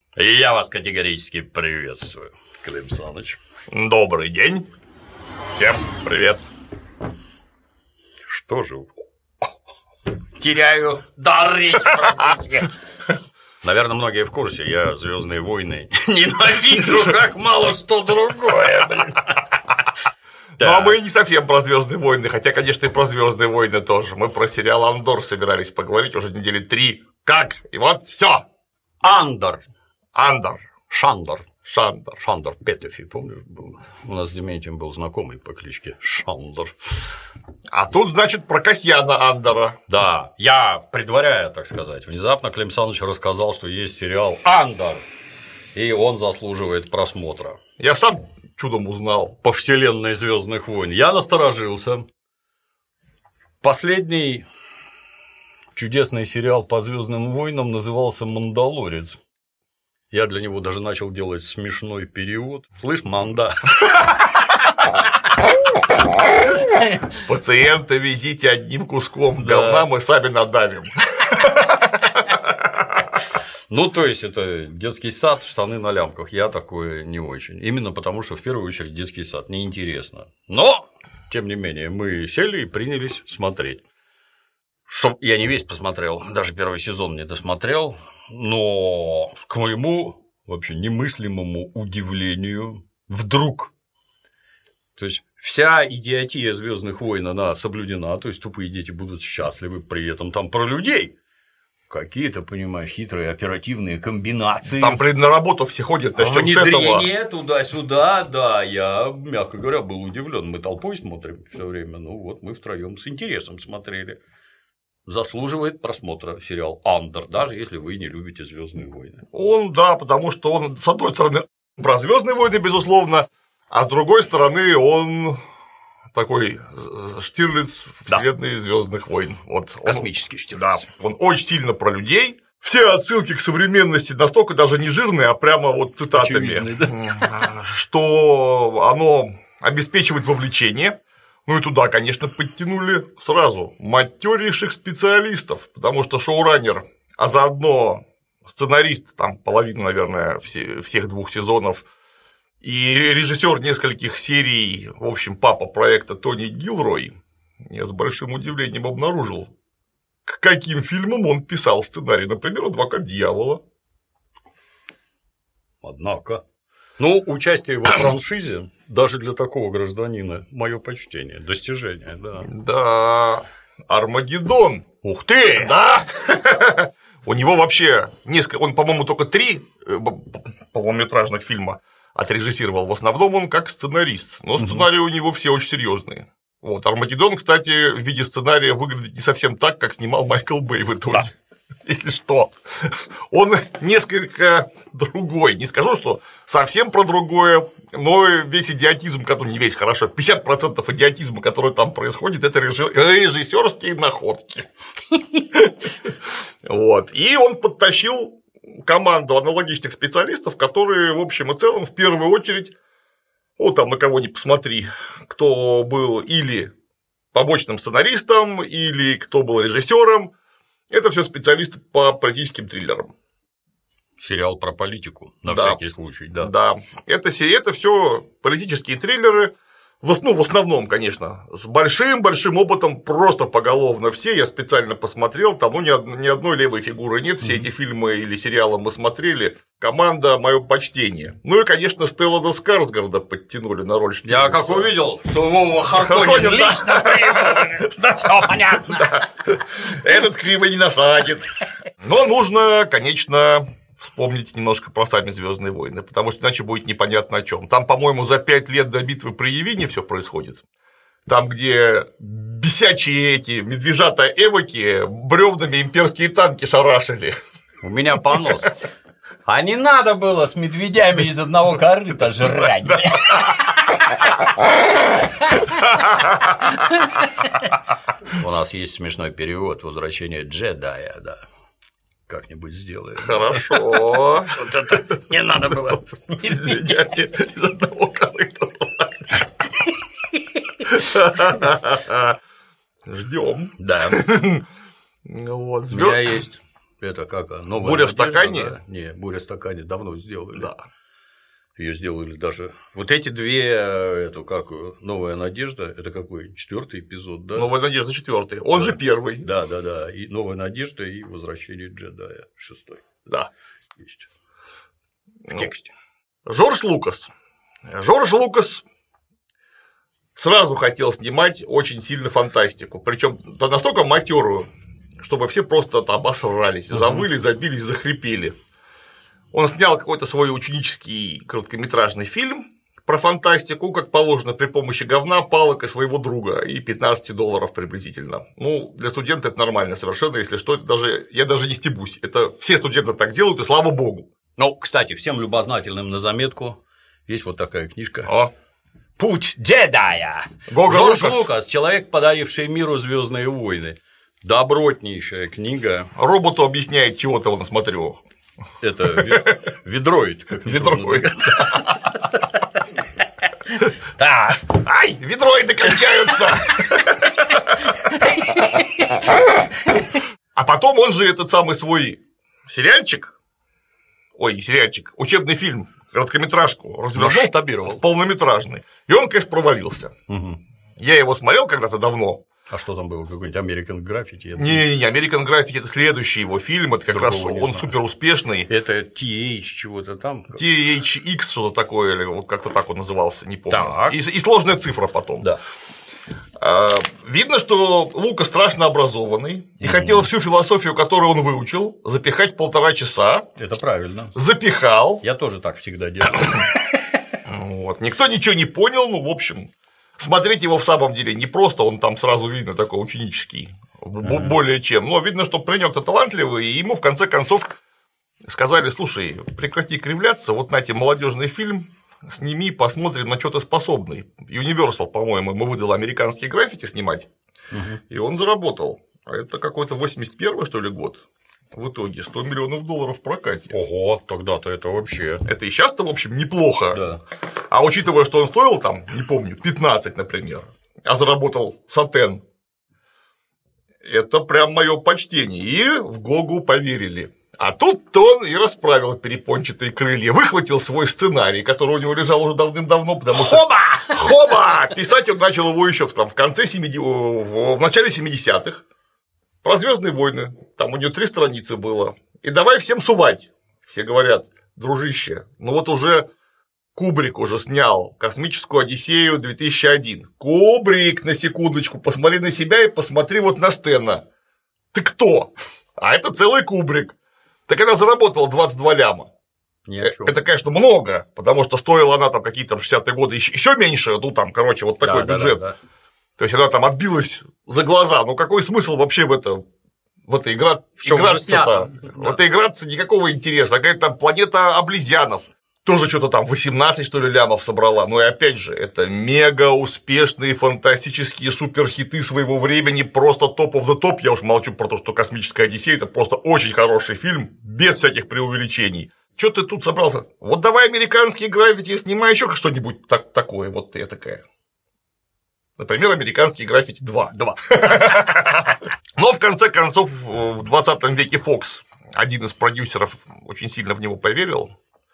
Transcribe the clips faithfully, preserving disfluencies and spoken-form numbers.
И я вас категорически приветствую, Клим Саныч. Добрый день. Всем привет. Что же? Теряю дар речи. Наверное, многие в курсе, я «Звездные войны» ненавижу, как мало что другое, блин. Ну, а мы не совсем про «Звездные войны», хотя, конечно, и про «Звездные войны» тоже. Мы про сериал «Андор» собирались поговорить уже недели три. Как? И вот все. Андор. Андор. Шандор. Шандор. Шандор Петефи, помнишь, был? У нас с Дементием был знакомый по кличке Шандор. А тут, значит, про Касьяна Андора. Да, я, предваряя, так сказать, внезапно Клим Саныч рассказал, что есть сериал «Андор», и он заслуживает просмотра. Я сам чудом узнал. По вселенной «Звездных войн». Я насторожился. Последний чудесный сериал по «Звездным войнам» назывался «Мандалорец». Я для него даже начал делать смешной перевод. Слышь, манда. Пациента везите одним куском говна, мы сами надавим. Ну, то есть, это детский сад, штаны на лямках. Я такое не очень. Именно потому, что в первую очередь детский сад неинтересно. Но, тем не менее, мы сели и принялись смотреть. Чтоб я не весь посмотрел, даже первый сезон не досмотрел, но к моему вообще немыслимому удивлению вдруг. То есть вся идиотия «Звездных войн» она соблюдена, то есть тупые дети будут счастливы, при этом там про людей. Какие-то, понимаешь, хитрые оперативные комбинации. Там, блин, на работу все ходят, начнём с этого. Внедрение туда-сюда, да, я, мягко говоря, был удивлен. Мы толпой смотрим все время, ну вот мы втроем с интересом смотрели. Заслуживает просмотра сериал «Андор», даже если вы не любите «Звездные войны». Он, да, потому что он, с одной стороны, про «Звездные войны», безусловно, а с другой стороны, он такой Штирлиц вселенной да. «Звездных войн». Вот космический он, Штирлиц. Да, он очень сильно про людей. Все отсылки к современности настолько даже не жирные, а прямо вот цитатами, очевидный, да? Что оно обеспечивает вовлечение. Ну и туда, конечно, подтянули сразу матерейших специалистов, потому что шоураннер, а заодно сценарист, там половина, наверное, всех двух сезонов, и режиссер нескольких серий, в общем, папа проекта Тони Гилрой, я с большим удивлением обнаружил, к каким фильмам он писал сценарий, например, «Адвокат дьявола». Однако. Ну, участие во франшизе даже для такого гражданина мое почтение, достижение, да. Да, «Армагеддон». Ух ты! Да. У него вообще несколько, он, по-моему, только три полнометражных фильма отрежиссировал. В основном он как сценарист, но сценарии у него все очень серьезные. Вот, «Армагеддон», кстати, в виде сценария выглядит не совсем так, как снимал Майкл Бэй в итоге. Да. Если что, он несколько другой. Не скажу, что совсем про другое, но весь идиотизм, который не весь хорошо, пятьдесят процентов идиотизма, который там происходит, это режиссерские находки. Вот. И он подтащил команду аналогичных специалистов, которые, в общем и целом, в первую очередь, вот там на кого ни посмотри, кто был или побочным сценаристом, или кто был режиссером. Это все специалисты по политическим триллерам. Сериал про политику, на да. всякий случай, да. Да, это, это все политические триллеры, в, ну, в основном, конечно, с большим-большим опытом, просто поголовно все, я специально посмотрел, там ну, ни, ни одной левой фигуры нет, все mm-hmm. эти фильмы или сериалы мы смотрели, команда, мое почтение. Ну и, конечно, Стеллана Скарсгарда подтянули на роль Штирлица. Я как увидел, что Вова Харконнин лично прибыл, да, всё понятно. Этот криво не насадит. Но нужно, конечно, вспомнить немножко про сами «Звездные войны», потому что иначе будет непонятно о чем. Там, по-моему, за пять лет до битвы при Явине все происходит. Там, где бесячие эти медвежата-эвоки бревнами имперские танки шарашили. У меня понос. А не надо было с медведями из одного корыта жрать. У нас есть смешной перевод «Возвращение джедая», да. Как-нибудь сделаем. Хорошо. Вот это не надо было. Из одного корыта. Ждем. Да. Вот. У меня есть Это как? Новая «Буря надежда, в стакане»? Да? Не, «Буря в стакане» давно сделали. Да. Ее сделали даже. Вот эти две, эту как «Новая надежда», это какой? Четвертый эпизод, да? «Новая надежда» четвертый. Он да. же первый. Да, да, да. И «Новая надежда» и «Возвращение джедая» шестой. Да. Есть. В тексте. Ну, Жорж Лукас. Жорж Лукас сразу хотел снимать очень сильно фантастику, причем настолько матерую, чтобы все просто там обосрались, завыли, забились, захрипели. Он снял какой-то свой ученический короткометражный фильм про фантастику, как положено, при помощи говна, палок и своего друга, и пятнадцать долларов приблизительно. Ну, для студента это нормально совершенно, если что, это даже, я даже не стебусь, это все студенты так делают, и слава богу. Ну, кстати, всем любознательным на заметку, есть вот такая книжка. О. «Путь джедая». Гога Жорж Лукас. Лукас, человек, подаривший миру «Звездные войны». Добротнейшая книга. Роботу объясняет, чего-то он смотрю. Это ведроид. Ведроид. Так. Ай, ведроиды кончаются. А потом он же этот самый свой сериальчик, ой, не сериальчик, учебный фильм, короткометражку развернул в полнометражный. И он, конечно, провалился. Я его смотрел когда-то давно. А что там было? Какой-нибудь American Graffiti? Не-не-не, American Graffiti – это следующий его фильм, это как раз он супер успешный. Это ти эйч чего-то там? ти эйч икс что-то такое, или вот как-то так он назывался, не помню. Так. И, и сложная цифра потом. Да. А, видно, что Лука страшно образованный и mm-hmm. хотел всю философию, которую он выучил, запихать в полтора часа. Это правильно. Запихал. Я тоже так всегда делаю. Вот. Никто ничего не понял, ну, в общем. Смотреть его в самом деле не просто, он там сразу видно такой ученический, mm-hmm. более чем, но видно, что паренёк-то талантливый, и ему в конце концов сказали: слушай, прекрати кривляться, вот на тебе молодежный фильм, сними, посмотрим, на что ты способный. Universal, по-моему, ему выдал «Американские граффити» снимать, mm-hmm. и он заработал. А это какой-то восемьдесят первый, что ли, год. В итоге сто миллионов долларов в прокате. Ого, тогда-то это вообще. Это и сейчас-то, в общем, неплохо. Да. А учитывая, что он стоил там, не помню, пятнадцать, например, а заработал сатен, это прям мое почтение. И в Гогу поверили. А тут-то он и расправил перепончатые крылья, выхватил свой сценарий, который у него лежал уже давным-давно, потому что… Хоба! Хоба! Писать он начал его еще в, там, в конце семидесятых, в начале семидесятых. Про «Звездные войны», там у нее три страницы было. И давай всем сувать. Все говорят: дружище, ну вот уже Кубрик уже снял «Космическую Одиссею две тысячи один». Кубрик, на секундочку, посмотри на себя и посмотри вот на Стэна. Ты кто? А это целый Кубрик. Так она заработала двадцать два ляма. Это, конечно, много, потому что стоила она там какие-то шестидесятые годы еще меньше, ну там, короче, вот такой да, бюджет. Да, да, да. То есть она там отбилась за глаза. Ну какой смысл вообще в это, в это игра, играться-то? Да. В это играться никакого интереса. Говорит, там планета облизьянов. Тоже что-то там восемнадцать, что ли, лямов собрала. Ну и опять же, это мега успешные фантастические суперхиты своего времени, просто топ of the топ. Я уж молчу про то, что «Космическая Одиссея» – это просто очень хороший фильм, без всяких преувеличений. Что ты тут собрался? Вот давай «Американские граффити», снимай еще что-нибудь так, такое, вот я такая. Например, «Американские граффити два». два. Но в конце концов в двадцатом веке Фокс, один из продюсеров, очень сильно в него поверил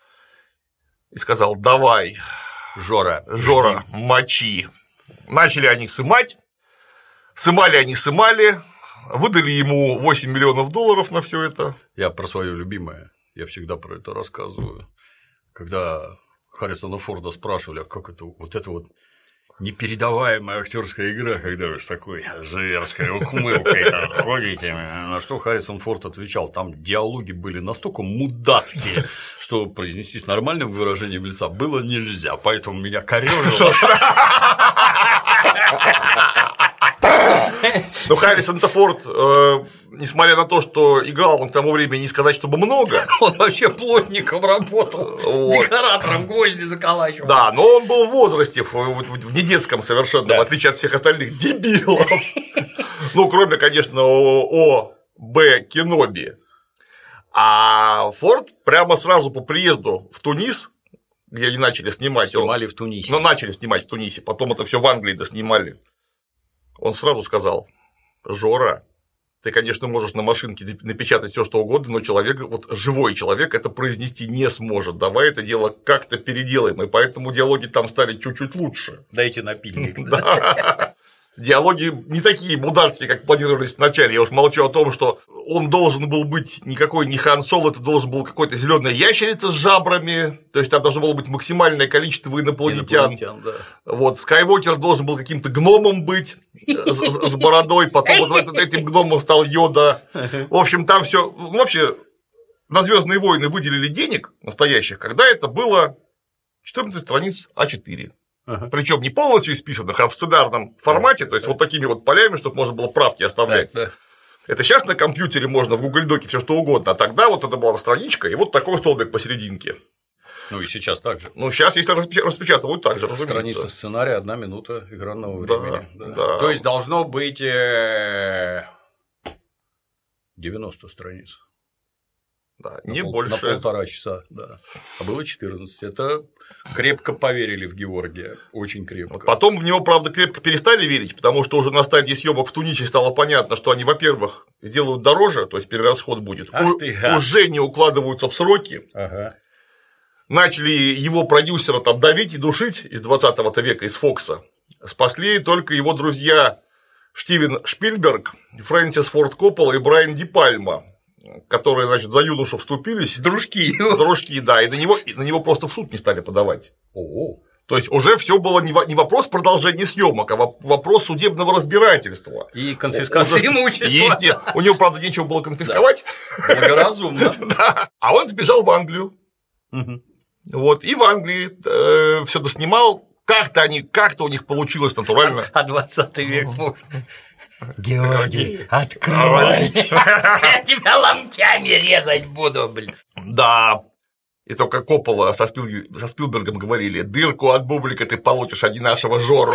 и сказал: давай, Жора, Жора, мочи. Начали они сымать, сымали они сымали, выдали ему восемь миллионов долларов на все это. Я про свое любимое, я всегда про это рассказываю. Когда Харрисона Форда спрашивали, а как это, вот это вот непередаваемая актерская игра, когда вы с такой зверской ухмылкой ходите, на что Харрисон Форд отвечал: там диалоги были настолько мудацкие, что произнести с нормальным выражением лица было нельзя, поэтому меня корёжило. Но Харрисон-то Форд, э, несмотря на то, что играл он к тому времени, не сказать, чтобы много. Он вообще плотником работал, вот. Декоратором, гвозди заколачивал. Да, но он был в возрасте, в, в, в недетском совершенно, да. В отличие от всех остальных дебилов. Ну, кроме, конечно, О. Б. Кеноби. А Форд прямо сразу по приезду в Тунис, где они начали снимать. Снимали в Тунисе. Ну, начали снимать в Тунисе, потом это все в Англии доснимали. Он сразу сказал: Жора, Ты, конечно, можешь на машинке напечатать все, что угодно, но человек, вот живой человек, это произнести не сможет. Давай это дело как-то переделаем. И поэтому диалоги там стали чуть-чуть лучше. Дайте напильник. Да. Диалоги не такие мударские, как планировались вначале. Я уж молчу о том, что он должен был быть никакой не Хан Соло, это должен был какой-то зеленая ящерица с жабрами. То есть там должно было быть максимальное количество инопланетян. инопланетян да. Вот, Скайуокер должен был каким-то гномом быть с, с бородой, потом вот этим гномом стал Йода. В общем, там все. Ну, вообще, на Звездные войны выделили денег настоящих, когда это было четырнадцать страниц а четыре. Ага. Причем не полностью исписанных, а в сценарном формате, то есть вот такими вот полями, чтобы можно было правки оставлять. Да, да. Это сейчас на компьютере можно в Google Доке все что угодно, а тогда вот это была страничка и вот такой столбик посерединке. Ну и сейчас так же. Ну сейчас, если распечатывают, так же, разумеется. Страница сценария, одна минута экранного времени. Да, да. Да. То есть должно быть девяносто страниц. Да, на не пол, больше. На полтора часа, да. А было четырнадцать. Это крепко поверили в Георгия. Очень крепко. Потом в него, правда, крепко перестали верить, потому что уже на стадии съемок в Тунисе стало понятно, что они, во-первых, сделают дороже, то есть перерасход будет, Ах ты, га. уже не укладываются в сроки. Ага. Начали его продюсера там давить и душить из двадцатого века, из Фокса. Спасли только его друзья Стивен Шпильберг, Фрэнсис Форд Коппола и Брайан Ди Пальма, которые, значит, за юношу вступились. Дружки. Дружки, да, и на него, и на него просто в суд не стали подавать. О-о. То есть уже все было не вопрос продолжения съемок, а вопрос судебного разбирательства. И конфискации имущества. Есть, у него, правда, нечего было конфисковать. Благоразумно. Да. А он сбежал в Англию. Вот, и в Англии э, все доснимал. Как-то они, как-то у них получилось натурально. А двадцатый век Фокс. Георгий, открой! Я тебя ломтями резать буду, блин. Да. И только Коппола со, Спил... со Спилбергом говорили: дырку от бублика ты получишь, а не нашего Жору.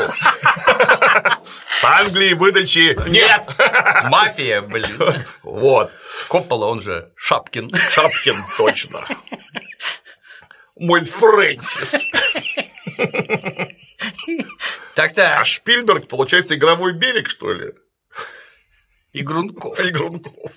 С Англии выдачи нет. Мафия, блин. Вот. Коппола, он же Шапкин. Шапкин, точно. Мой Фрэнсис. Так-то. А Шпильберг, получается, игровой берег, что ли? И Грунков. И Грунков.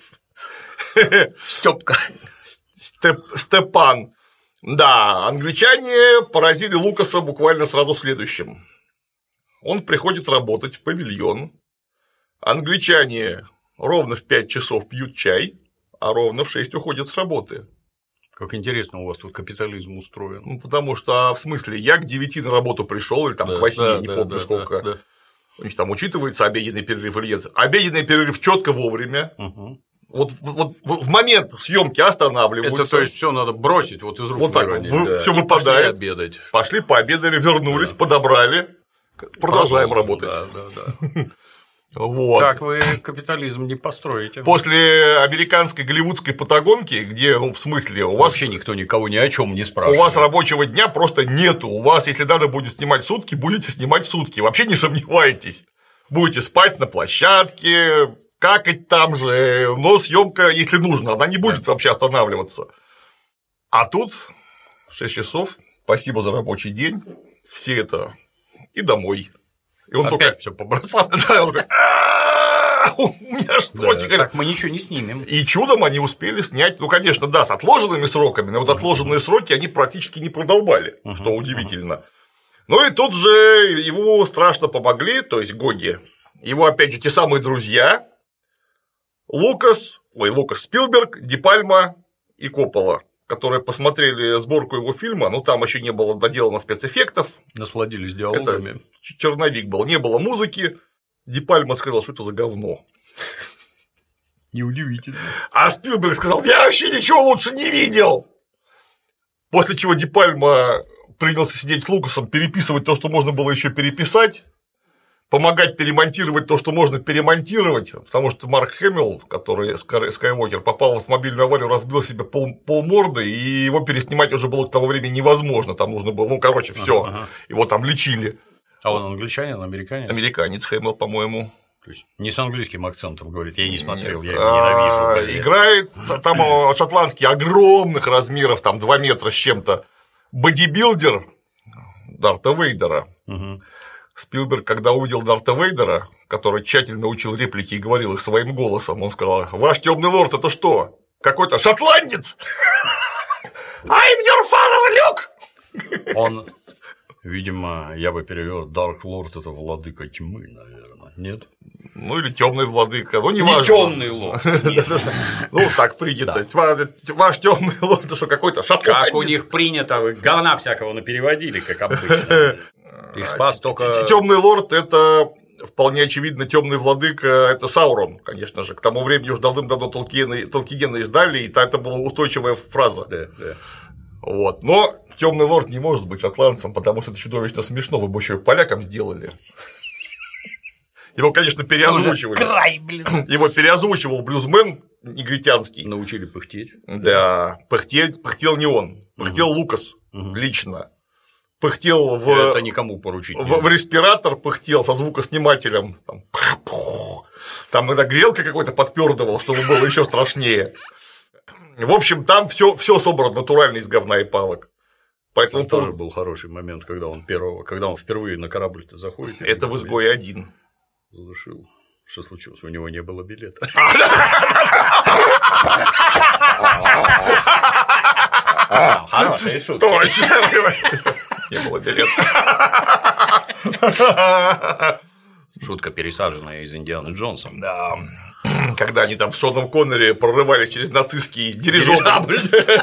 Стёпка. Степ... Степан. Да, англичане поразили Лукаса буквально сразу следующим. Он приходит работать в павильон. Англичане ровно в пять часов пьют чай, а ровно в шесть уходят с работы. Как интересно у вас тут капитализм устроен. Ну, потому что, в смысле, я к девяти на работу пришел, или там да, к восьми, да, не да, помню да, сколько. Да, да. У них там учитывается обеденный перерыв или нет. Обеденный перерыв четко вовремя. Угу. Вот, вот, вот в момент съемки останавливаются. Это то есть все надо бросить вот из рук. Вот так выронить, да. Все выпадает. Пошли обедать. Пошли пообедали, вернулись, да. подобрали. Продолжаем работать. Да, да, да. Вот. Так вы капитализм не построите. После американской голливудской патагонки, где, ну, в смысле, у вас… Вообще никто никого ни о чем не спрашивает. У вас рабочего дня просто нету. У вас, если надо будет снимать сутки, будете снимать сутки. Вообще не сомневайтесь. Будете спать на площадке, какать там же, но съемка, если нужно, она не будет вообще останавливаться. А тут шесть часов, спасибо за рабочий день, все это и домой. И он опять только все побросал. Да, он такой: у меня сроки. Так мы ничего не снимем. И чудом они успели снять, ну, конечно, да, с отложенными сроками, но вот отложенные сроки они практически не продолбали, что удивительно. Ну и тут же ему страшно помогли, то есть Гоги, его, опять же, те самые друзья Лукас, ой, Лукас Спилберг, Ди Пальма и Коппола, которые посмотрели сборку его фильма, ну там еще не было доделано спецэффектов. Насладились диалогами. Это черновик был, не было музыки. Ди Пальма сказал, что это за говно. Неудивительно. А Спилберг сказал: я вообще ничего лучше не видел. После чего Ди Пальма принялся сидеть с Лукасом, переписывать то, что можно было еще переписать, помогать перемонтировать то, что можно перемонтировать, потому что Марк Хэмилл, который Скайуокер, попал в автомобильную аварию, разбил себе пол, полморды, и его переснимать уже было к тому времени невозможно. Там нужно было, ну, короче, все, ага, ага. Его там лечили. А он англичанин, американец? Американец Хэмилл, по-моему. То есть не с английским акцентом говорит, я не смотрел, Нет, я ненавижу. Блин. Играет там шотландский огромных размеров, там два метра с чем-то, бодибилдер Дарта Вейдера. Угу. Спилберг, когда увидел Дарта Вейдера, который тщательно учил реплики и говорил их своим голосом, он сказал: «Ваш темный лорд, это что? Какой-то шотландец? I'm your father, Люк!» Он, видимо, я бы перевел Dark Lord — это владыка тьмы, наверное, нет? Ну или темный владыка, ну не важно. Не темный лорд. Ну так принято. Ваш темный лорд — это что, какой-то шотландец? Как у них принято, говна всякого напереводили, как обычно. Их спас только. Темный лорд — это вполне очевидно темный владыка, это Саурон, конечно же. К тому времени уже давным-давно Толкиена, Толкиена издали, и это была устойчивая фраза. Да, да. Вот. Но темный лорд не может быть шотландцем, потому что это чудовищно смешно, вы бы еще и полякам сделали. Его, конечно, переозвучивали. Край, блин. Его переозвучивал блюзмен негритянский. Научили пыхтеть. Да, пыхтеть, пыхтел не он, пыхтел угу. Лукас угу. лично. Пыхтел в, это никому поручить в, в респиратор, пыхтел со звукоснимателем. Там, там иногда грелка какой-то подпёрдывал, чтобы было еще страшнее. В общем, там все, все собрано натурально из говна и палок. Поэтому там тоже был хороший момент, когда он первого, когда он впервые на корабль-то заходит. Это в «Изгое один». Задушил. Что случилось? У него не было билета. Хорошая шутка. Точно. Не было билета. Шутка, пересаженная из «Индианы Джонса». Да. Когда они там с Шоном Коннери прорывались через нацистский дирижабль.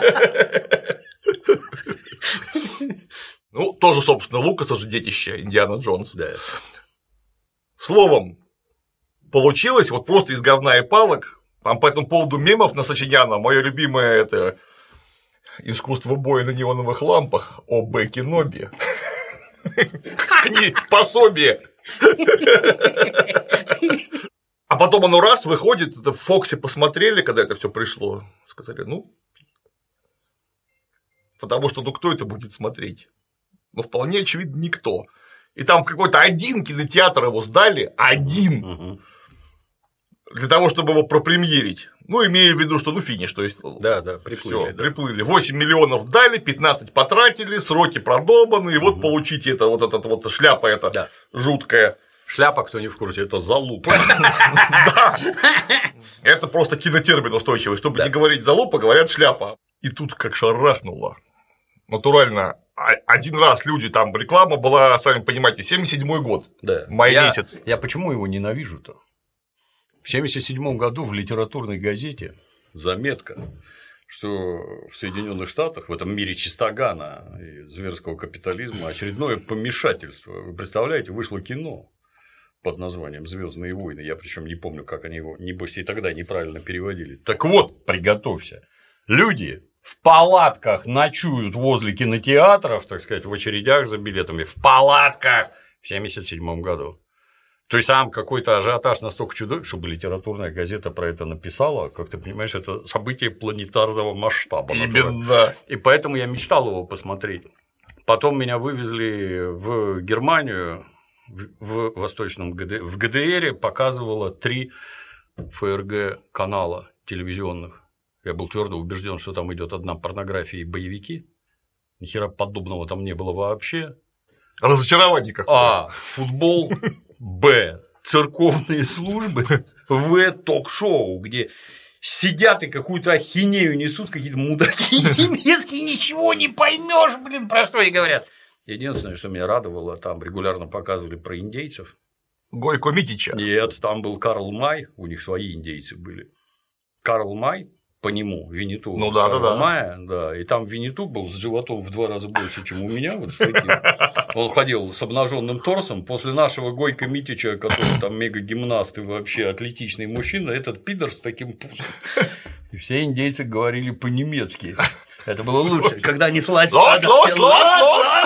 Ну, тоже, собственно, Лукаса же детище Индиана Джонс. Да. Словом, получилось вот просто из говна и палок. Там по этому поводу мемов насочиняно. Мое любимое — это искусство боя на неоновых лампах о Б. Кеноби. Пособие. А потом оно раз выходит, это в Фоксе посмотрели, когда это все пришло, сказали: ну, потому что ну кто это будет смотреть? Ну, вполне очевидно, никто. И там в какой-то один кинотеатр его сдали, один, угу. для того, чтобы его пропремьерить. Ну, имея в виду, что ну финиш, то есть. Да, да, приплыли. Всё, да. приплыли. восемь миллионов дали, пятнадцать потратили, сроки продолбаны, и вот угу. получите это, вот эта вот шляпа эта да. жуткая. Шляпа, кто не в курсе, это залупа. Да. Это просто кинотермин устойчивый. Чтобы не говорить залупа, говорят шляпа. И тут как шарахнуло. Натурально. Один раз люди, там реклама была, сами понимаете, семьдесят седьмой год. Да. Май я, месяц. Я почему его ненавижу-то? В семьдесят седьмом году в литературной газете заметка, что в Соединенных Штатах, в этом мире чистогана и зверского капитализма, очередное помешательство. Вы представляете, вышло кино под названием «Звездные войны». Я причем не помню, как они его, небось, и тогда неправильно переводили. Так вот, приготовься. Люди в палатках ночуют возле кинотеатров, так сказать, в очередях за билетами, в палатках в семьдесят седьмом году. То есть там какой-то ажиотаж настолько чудовищный, чтобы литературная газета про это написала, как ты понимаешь, это событие планетарного масштаба. Именно. И поэтому я мечтал его посмотреть. Потом меня вывезли в Германию, в Восточном ГДР, в ГДР показывало три ФРГ канала телевизионных. Я был твердо убежден, что там идет одна порнография и боевики. Ни хера подобного там не было вообще. Разочарование какое. А. Футбол. Б. Церковные службы. В. Ток-шоу, где сидят и какую-то ахинею несут, какие-то мудаки немецкие, ничего не поймешь, блин, про что они говорят. Единственное, что меня радовало, там регулярно показывали про индейцев. Гойко Митича. Нет, там был Карл Май, у них свои индейцы были. Карл Май, по нему, Винниту. Ну да, Карла да, да. Мая, да. И там Винниту был с животом в два раза больше, чем у меня. Вот с таким. Он ходил с обнаженным торсом. После нашего Гойко Митича, который там мега-гимнаст и вообще атлетичный мужчина, этот пидор с таким пузом. И все индейцы говорили по-немецки. Это было лучше. Когда неслась. Лос, лос, лос, лос!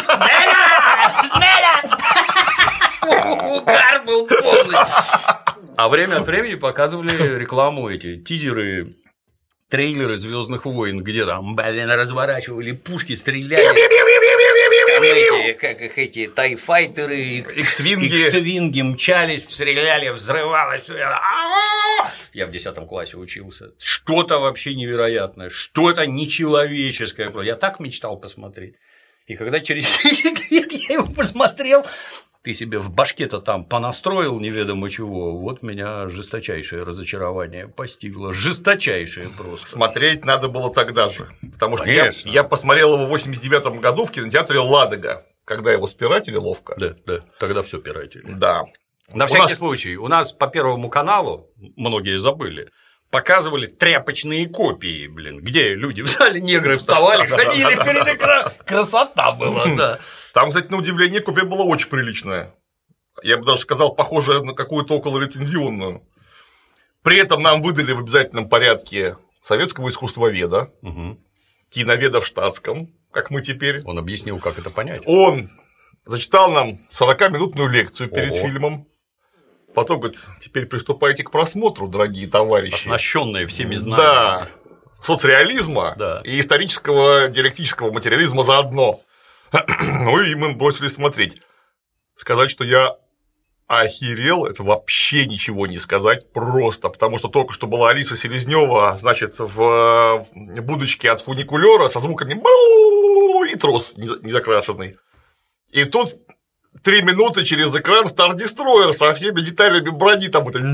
Угар был полный. А время от времени показывали рекламу, эти тизеры, трейлеры «Звездных войн», где там, блин, разворачивали пушки, стреляли. Там эти, как их эти, тайфайтеры, икс-винги. икс-винги мчались, стреляли, взрывалось. Я в десятом классе учился. Что-то вообще невероятное, что-то нечеловеческое. Я так мечтал посмотреть. И когда через десять лет я его посмотрел, ты себе в башке-то там понастроил неведомо чего, вот меня жесточайшее разочарование постигло, жесточайшее просто. Смотреть надо было тогда же, потому что я, я посмотрел его в восемьдесят девятом году в кинотеатре «Ладога», когда его спиратили ловко. Да, да, тогда все пиратили. Да. На у всякий нас... случай, у нас по Первому каналу, многие забыли, показывали тряпочные копии, блин, где люди в зале, негры вставали, ходили перед экраном. Красота была, да. Там, кстати, на удивление, копия была очень приличная. Я бы даже сказал, похожая на какую-то околорецензионную. При этом нам выдали в обязательном порядке советского искусствоведа, угу. киноведа в штатском, как мы теперь. Он объяснил, как это понять. Он зачитал нам сорокаминутную лекцию перед Ого. фильмом. Потом говорит, теперь приступайте к просмотру, дорогие товарищи. Оснащенные всеми знаниями. Да, соцреализма да. и исторического диалектического материализма заодно. Ну и мы бросились смотреть. Сказать, что я охерел, это вообще ничего не сказать просто, потому что только что была Алиса Селезнева, значит, в будочке от фуникулера со звуками и трос незакрашенный. И тут три минуты через экран Star Destroyer со всеми деталями брони, там это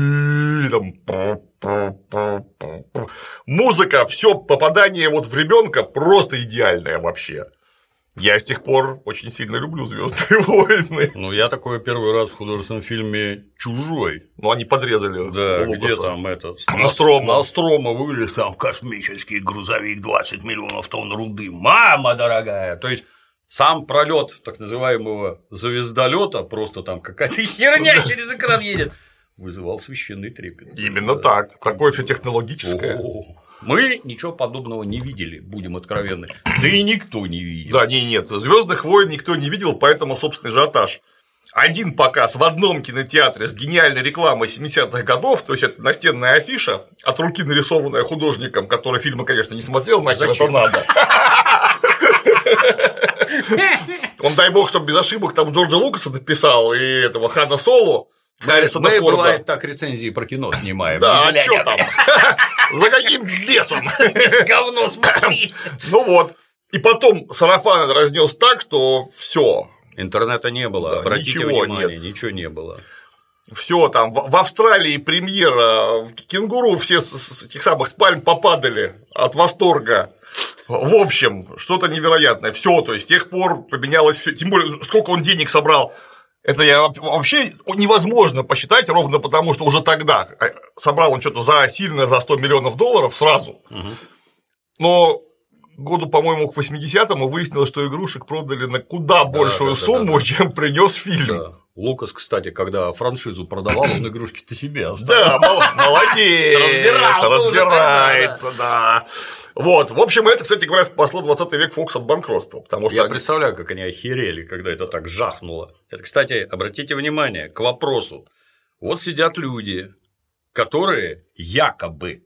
там... музыка, все попадание вот в ребенка просто идеальное вообще. Я с тех пор очень сильно люблю «Звездные войны». Ну, я такое первый раз в художественном фильме «Чужой». Ну, они подрезали. Да, Лукаса. Где там этот. Ностромо. Ностромо вылез там космический грузовик, двадцать миллионов тонн руды. Мама дорогая! То есть. Сам пролет так называемого звездолета, просто там какая-то херня через экран едет, вызывал священный трепет. Именно да. так. Такое все технологическое. О-о-о. Мы ничего подобного не видели, будем откровенны. Да и никто не видел. Да, не, нет. «Звездных войн» никто не видел, поэтому, собственно, ажиотаж. Один показ в одном кинотеатре с гениальной рекламой семидесятых годов, то есть это настенная афиша, от руки нарисованная художником, который фильмы, конечно, не смотрел, нахер это надо. Он, дай бог, чтобы без ошибок там Джорджа Лукаса написал и этого Хана Соло. Харрисона Форда. Мы, бывает, так рецензии про кино снимаем. Да, а чё там? За каким бесом? Говно смотри. Ну вот. И потом сарафан разнес так, что все. Интернета не было. Обратите внимание, ничего не было. Все там в Австралии премьера, кенгуру все с этих самых спальм попадали от восторга. В общем, что-то невероятное. Все, то есть с тех пор поменялось все. Тем более, сколько он денег собрал. Это я вообще невозможно посчитать, ровно потому, что уже тогда собрал он что-то за сильно за сто миллионов долларов сразу. Угу. Но году, по-моему, к восьмидесятому выяснилось, что игрушек продали на куда большую да, да, сумму, да, да, чем принес фильм. Да. Лукас, кстати, когда франшизу продавал, он игрушки-то себе оставил. Да, молодец, разбирается, да. Вот, в общем, это, кстати говоря, спасло двадцатый век Фокс от банкротства, потому что… Я представляю, как они охерели, когда это так жахнуло. Это, кстати, обратите внимание, к вопросу. Вот сидят люди, которые якобы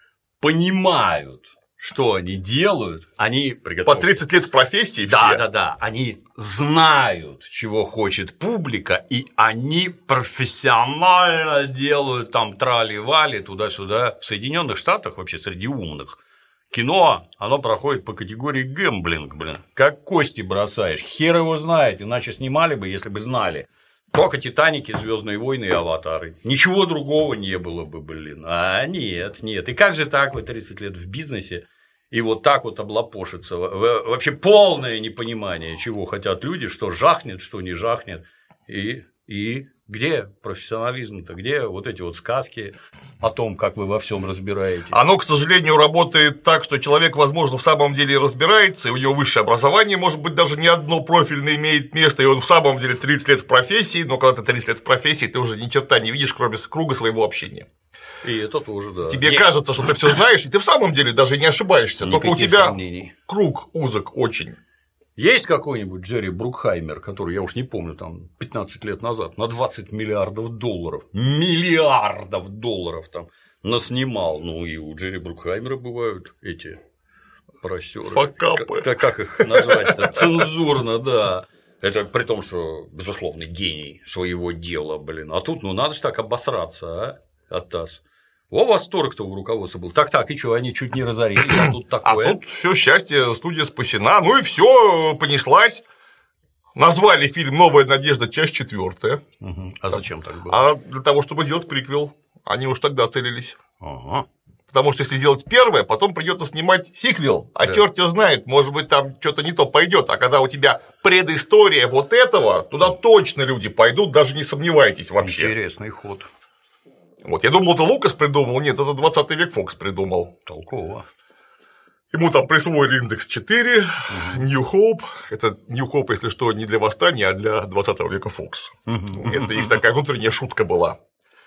понимают, что они делают, они приготовлены. По тридцать лет в профессии все. Да, да, да. Они знают, чего хочет публика, и они профессионально делают там трали-вали туда-сюда. В Соединенных Штатах вообще среди умных кино, оно проходит по категории гэмблинг, блин. Как кости бросаешь, хер его знает, иначе снимали бы, если бы знали. Только «Титаники», «Звездные войны» и «Аватары». Ничего другого не было бы, блин. А нет, нет. И как же так вы тридцать лет в бизнесе и вот так вот облапошиться? Вообще полное непонимание, чего хотят люди, что жахнет, что не жахнет. И, и где профессионализм-то? Где вот эти вот сказки о том, как вы во всем разбираетесь? Оно, к сожалению, работает так, что человек, возможно, в самом деле разбирается, и у него высшее образование, может быть, даже не одно профильное имеет место, и он в самом деле тридцать лет в профессии, но когда ты тридцать лет в профессии, ты уже ни черта не видишь, кроме круга своего общения. И это тоже, да. Тебе Нет. кажется, что ты все знаешь, и ты в самом деле даже не ошибаешься, Никаких только у тебя сомнений. Круг узок очень. Есть какой-нибудь Джерри Брукхаймер, который, я уж не помню, там пятнадцать лет назад на двадцать миллиардов долларов, миллиардов долларов там наснимал, ну и у Джерри Брукхаймера бывают эти просёры. Факапы. Как, как их назвать-то? Цензурно, да. Это при том, что, безусловно, гений своего дела, блин. А тут, ну, надо же так обосраться, а, от ТАСС. О, восторг-то у руководства был. Так-так, и что, они чуть не разорились, а тут такое. А тут все счастье, студия спасена, ну и все понеслась. Назвали фильм «Новая надежда. Часть четвертая». Угу. А зачем так было? А для того, чтобы сделать приквел. Они уж тогда целились. Ага. Потому что если сделать первое, потом придется снимать сиквел. А да. Черт его знает, может быть, там что-то не то пойдет. А когда у тебя предыстория вот этого, туда точно люди пойдут, даже не сомневайтесь вообще. Интересный ход. Вот, я думал, это Лукас придумал. Нет, это двадцатый век Фокс придумал. Толково. Ему там присвоили индекс четыре, uh-huh. New Hope. Это New Hope, если что, не для восстания, а для двадцатого века Фокс. Uh-huh. Это их такая внутренняя шутка была.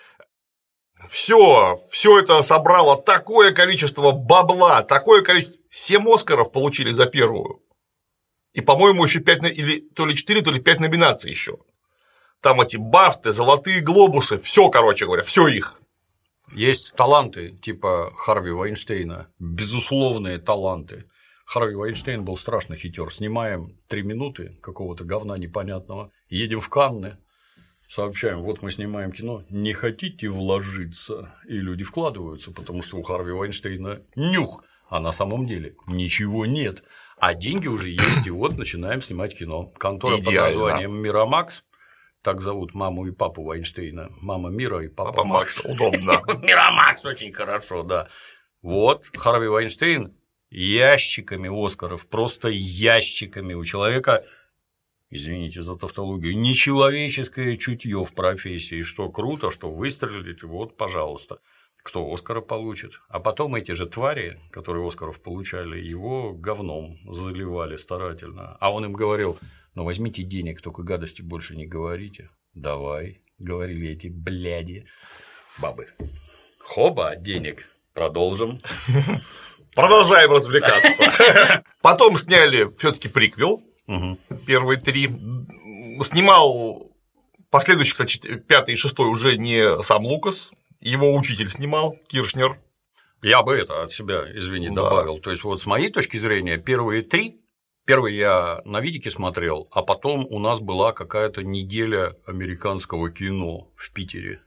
Все, все это собрало такое количество бабла, такое количество. Семь Оскаров получили за первую. И, по-моему, еще пять или то ли четыре, то ли пять номинаций еще. Там эти бафты, золотые глобусы, все, короче говоря, все их. Есть таланты типа Харви Вайнштейна, безусловные таланты. Харви Вайнштейн был страшно хитер. Снимаем три минуты какого-то говна непонятного, едем в Канны, сообщаем, вот мы снимаем кино, не хотите вложиться? И люди вкладываются, потому что у Харви Вайнштейна нюх, а на самом деле ничего нет. А деньги уже есть, и вот начинаем снимать кино. Контора под названием Мирамакс. Так зовут маму и папу Вайнштейна. Мама Мира и папа, папа Макс. Удобно. Мирамакс очень хорошо, да. Вот Харви Вайнштейн ящиками Оскаров, просто ящиками. У человека, извините за тавтологию, нечеловеческое чутье в профессии. Что круто, что выстрелить, вот, пожалуйста. Кто Оскара получит. А потом эти же твари, которые Оскаров получали, его говном заливали старательно. А он им говорил: ну, возьмите денег, только гадости больше не говорите. Давай, говорили эти бляди. Бабы. Хоба, денег. Продолжим. Продолжаем развлекаться. Потом сняли все-таки приквел. Первые три. Снимал последующий, кстати, пятый и шестой уже не сам Лукас. Его учитель снимал, Киршнер. Я бы это от себя, извини, да. добавил. То есть, вот с моей точки зрения, первые три. Первый я на видике смотрел, а потом у нас была какая-то неделя американского кино в Питере.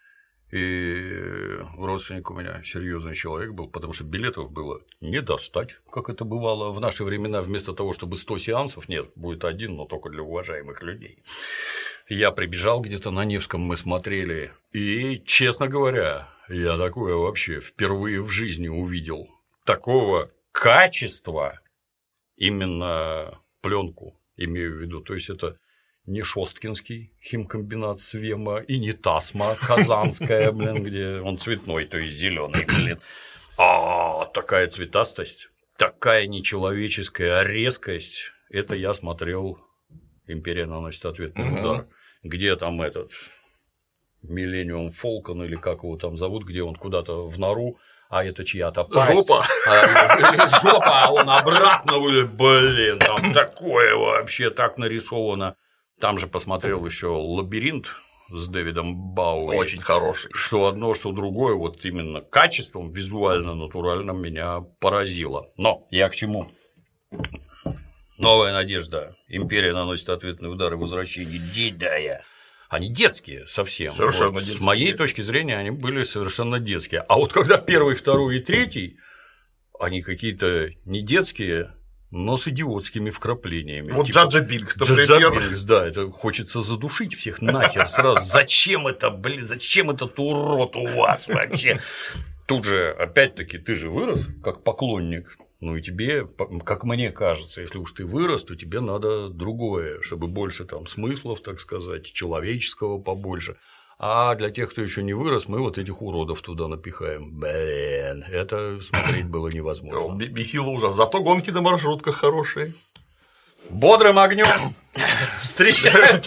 И родственник у меня серьезный человек был, потому что билетов было не достать, как это бывало в наши времена. Вместо того, чтобы сто сеансов, нет, будет один, но только для уважаемых людей. Я прибежал где-то на Невском, мы смотрели, и, честно говоря, я такое вообще впервые в жизни увидел. Такого качества. Именно пленку имею в виду, то есть это не Шосткинский химкомбинат Свема и не Тасма казанская, блин, где он цветной, то есть зеленый, блин, а такая цветастость, такая нечеловеческая резкость, это я смотрел «Империя наносит ответный удар», где там этот Millennium Falcon или как его там зовут, где он куда-то в нору. А это чья-то пасть. Жопа. А, жопа, а он обратно вылез. Блин, там такое вообще так нарисовано. Там же посмотрел еще «Лабиринт» с Дэвидом Бауи. Очень хороший. Что одно, что другое, вот именно качеством визуально, натурально меня поразило. Но я к чему? «Новая надежда», «Империя наносит ответные удары», «Возвращение джедая». Они детские совсем. Совершенно вот, детские. С моей точки зрения, они были совершенно детские. А вот когда первый, второй и третий, они какие-то не детские, но с идиотскими вкраплениями. Вот типа... Джаджа Бинкс, например. Джаджа Бинкс, да, это хочется задушить всех нахер сразу. Зачем это, блин, зачем этот урод у вас вообще? Тут же, опять-таки, ты же вырос как поклонник. Ну и тебе, как мне кажется, если уж ты вырос, то тебе надо другое, чтобы больше там смыслов, так сказать, человеческого побольше. А для тех, кто еще не вырос, мы вот этих уродов туда напихаем. Блин, это смотреть было невозможно. Бесило ужас. Зато гонки на маршрутках хорошие. Бодрым огнем встречают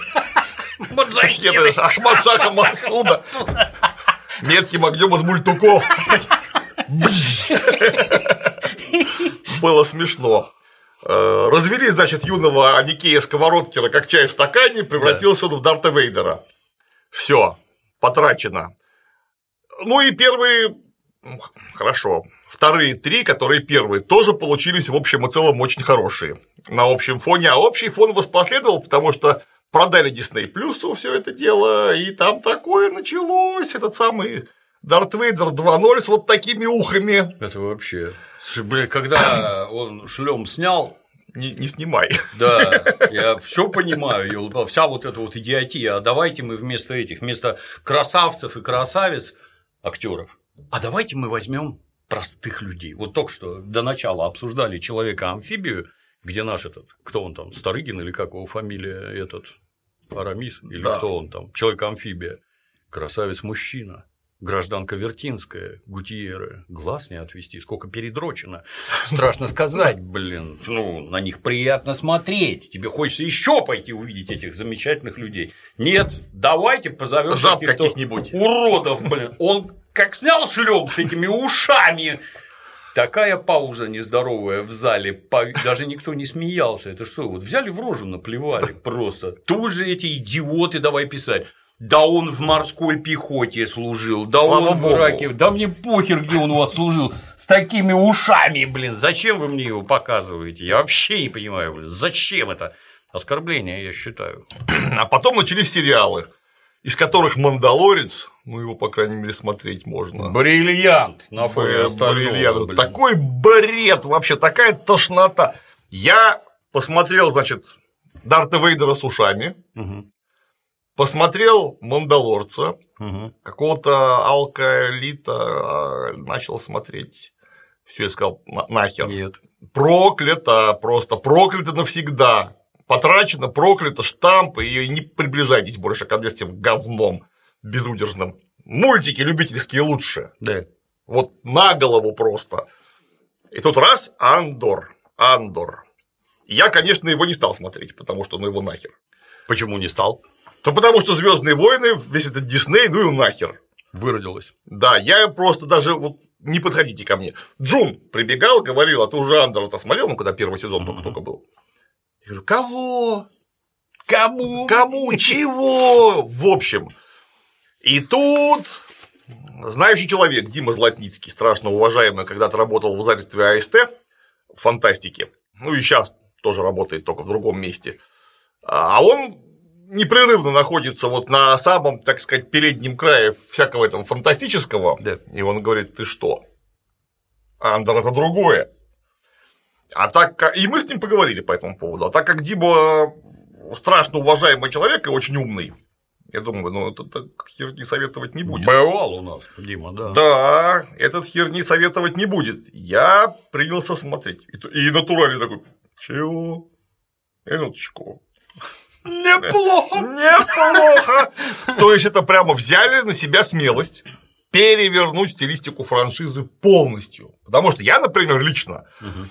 Ахмад Шаха Масуда. Метким огнем из мультуков. Было смешно. Развели, значит, юного Аникея Сковородкина как чай в стакане, превратился он в Дарта Вейдера. Все, потрачено. Ну и первые, хорошо, вторые три, которые первые, тоже получились в общем и целом очень хорошие на общем фоне, а общий фон воспоследовал, потому что продали Disney Плюсу все это дело, и там такое началось, этот самый Дарт Вейдер два ноль с вот такими ухами. Это вообще. Слушай, блин, когда он шлем снял, не, не снимай. Да, я все понимаю, вся вот эта вот идиотия. А давайте мы вместо этих, вместо красавцев и красавиц актеров, а давайте мы возьмем простых людей. Вот только что до начала обсуждали Человека-амфибию, где наш этот, кто он там, Старыгин или как его фамилия, этот Арамис, или да. кто он там, Человек-амфибия, красавец-мужчина. Гражданка Вертинская, Гутьерре, глаз не отвести, сколько передрочено. Страшно сказать, блин. Ну, на них приятно смотреть. Тебе хочется еще пойти увидеть этих замечательных людей. Нет, давайте позовем жаб каких-нибудь уродов, блин. Он как снял шлем с этими ушами. Такая пауза нездоровая в зале, даже никто не смеялся. Это что, вот взяли в рожу, наплевали просто. Тут же эти идиоты давай писать. Да он в морской пехоте служил, да Слава он в Ираке, да мне похер, где он у вас служил, с такими ушами, блин, зачем вы мне его показываете? Я вообще не понимаю, блин, зачем это? Оскорбление, я считаю. А потом начались сериалы, из которых «Мандалорец», ну его, по крайней мере, смотреть можно. Бриллиант на фоне остального. Бриллиант. Такой бред, вообще такая тошнота. Я посмотрел, значит, Дарта Вейдера с ушами. Угу. Посмотрел «Мандалорца», угу. какого-то алкоэлита начал смотреть. Все, я сказал, нахер. Нет. Проклято, просто проклято навсегда. Потрачено, проклято, штампы, и не приближайтесь больше ко мне с этим говном безудержным. Мультики любительские лучше. Да. Вот на голову просто. И тут раз Андор. Андор. Я, конечно, его не стал смотреть, потому что ну его нахер. Почему не стал? То потому что Звездные войны, весь этот Дисней, ну и нахер. Выродилось. Да, я просто даже вот не подходите ко мне. Джун прибегал, говорил, а ты уже Андора-то смотрел, ну когда первый сезон только, только был. Я говорю, кого? Кому? Кому? Чего? В общем. И тут знающий человек Дима Златницкий, страшно уважаемый, когда-то работал в издательстве А Эс Тэ в фантастике, ну и сейчас тоже работает, только в другом месте. А он непрерывно находится вот на самом, так сказать, переднем крае всякого этого фантастического, да. И он говорит, ты что? Андор – это другое. А так как... И мы с ним поговорили по этому поводу. А так как Дима страшно уважаемый человек и очень умный, я думаю, ну этот херни советовать не будет. Бывал у нас, Дима, да. Да, этот херни советовать не будет. Я принялся смотреть. И натурально такой, чего? Минуточку. Неплохо. Неплохо. То есть это прямо взяли на себя смелость перевернуть стилистику франшизы полностью. Потому что я, например, лично, угу.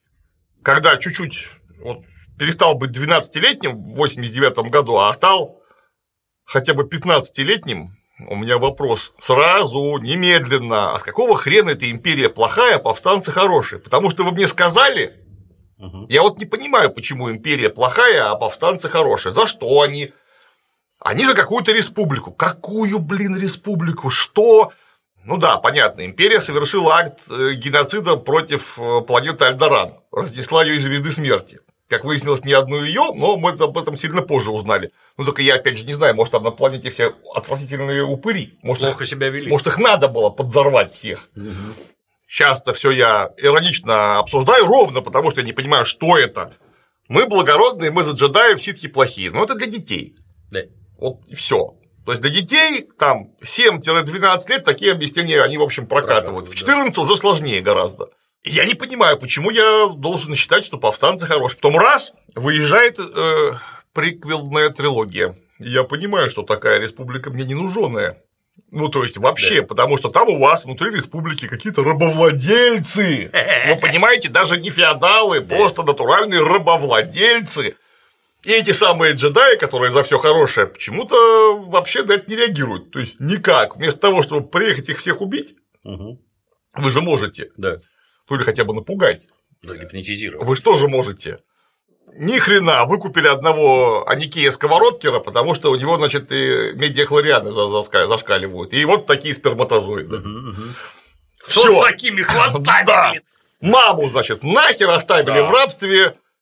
когда чуть-чуть вот, перестал быть двенадцатилетним в восемьдесят девятом году, а стал хотя бы пятнадцатилетним, у меня вопрос сразу, немедленно, а с какого хрена эта империя плохая, а повстанцы хорошие? Потому что вы мне сказали, угу. я вот не понимаю, почему империя плохая, а повстанцы хорошие. За что они? Они за какую-то республику. Какую, блин, республику? Что? Ну да, понятно, империя совершила акт геноцида против планеты Альдоран, разнесла ее из звезды смерти. Как выяснилось, не одну ее, но мы об этом сильно позже узнали. Ну только я опять же не знаю, может там на планете все отвратительные упыри. Может, плохо их, себя вели. Может, их надо было подзорвать всех. Угу. Сейчас-то все я иронично обсуждаю ровно, потому что я не понимаю, что это. Мы благородные, мы за джедаев, ситхи плохие. Но это для детей. Да. Вот и все. То есть для детей там семь-двенадцать лет такие объяснения они, в общем, прокатывают. В четырнадцать да. уже сложнее гораздо. И я не понимаю, почему я должен считать, что повстанцы хорошие. Потом раз выезжает э, приквелная трилогия. И я понимаю, что такая республика мне не нужная. Ну, то есть, вообще, да. потому что там у вас внутри республики какие-то рабовладельцы. Вы понимаете, даже не феодалы, просто натуральные рабовладельцы. И эти самые джедаи, которые за все хорошее, почему-то вообще на это не реагируют. То есть, никак. Вместо того, чтобы приехать их всех убить, угу. вы же можете. Да. Ну, или хотя бы напугать. Да, гипнотизировать. Вы же тоже можете. Ни хрена, выкупили одного Аникея Сковородкера, потому что у него, значит, и медиахлорианы зашкаливают. И вот такие сперматозоиды. Угу, угу. Всё. С такими хвостами, да. блин. Маму, значит, нахер оставили да. в рабстве.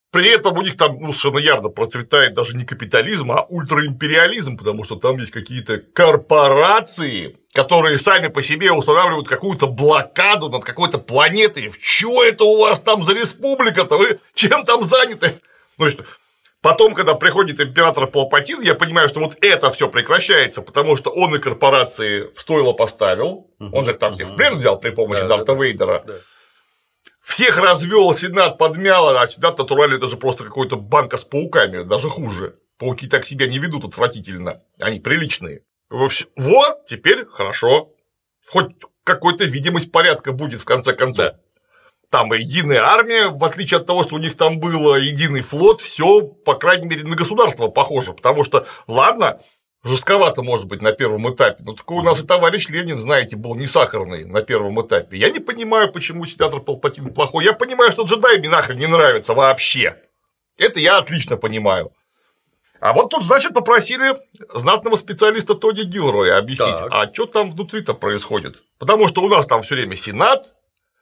При этом у них там ну, совершенно явно процветает даже не капитализм, а ультраимпериализм, потому что там есть какие-то корпорации, которые сами по себе устанавливают какую-то блокаду над какой-то планетой. Чё это у вас там за республика-то? Вы чем там заняты? Ну, потом, когда приходит император Палпатин, я понимаю, что вот это все прекращается, потому что он и корпорации в стойло поставил, uh-huh, он же там uh-huh. всех в плен взял при помощи да, Дарта да, Вейдера. Да. Всех развел, Сенат подмял, а Сенат натурально это же просто какой-то банка с пауками, даже хуже. Пауки так себя не ведут отвратительно, они приличные. Вот, теперь хорошо. Хоть какая-то видимость порядка будет в конце концов. Да. Там и единая армия, в отличие от того, что у них там было единый флот, все, по крайней мере, на государство похоже. Потому что, ладно, жестковато, может быть, на первом этапе, но такой у нас и товарищ Ленин, знаете, был не сахарный на первом этапе. Я не понимаю, почему сенатор Палпатин плохой. Я понимаю, что джедаи мне нахрен не нравятся вообще. Это я отлично понимаю. А вот тут, значит, попросили знатного специалиста Тони Гилроя объяснить, так. а что там внутри-то происходит. Потому что у нас там все время Сенат,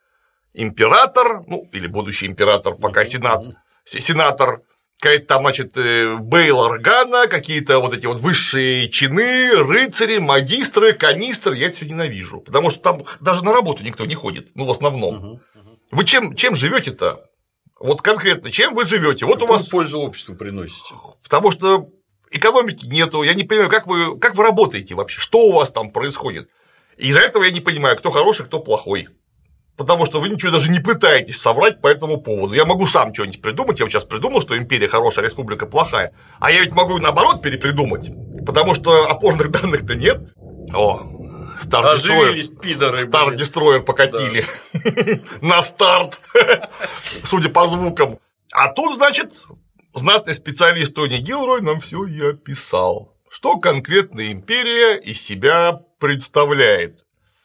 император, ну, или будущий император, пока Сенат, сенатор, какая-то там, значит, Бейл Органа, какие-то вот эти вот высшие чины, рыцари, магистры, канистры, я это все ненавижу, потому что там даже на работу никто не ходит, ну, в основном. Uh-huh, uh-huh. Вы чем, чем живете-то? Вот конкретно, чем вы живете? Вот Какую у вас пользу обществу приносите? Потому что экономики нету, я не понимаю, как вы, как вы работаете вообще, что у вас там происходит. И из-за этого я не понимаю, кто хороший, кто плохой. Потому что вы ничего даже не пытаетесь соврать по этому поводу. Я могу сам что-нибудь придумать. Я вот сейчас придумал, что империя хорошая, а республика плохая. А я ведь могу наоборот перепридумать. Потому что опорных данных-то нет. О, Star Destroyer, Star Destroyer покатили да. на старт, судя по звукам. А тут, значит, знатный специалист Тони Гилрой нам все и описал. Что конкретно империя из себя представляет.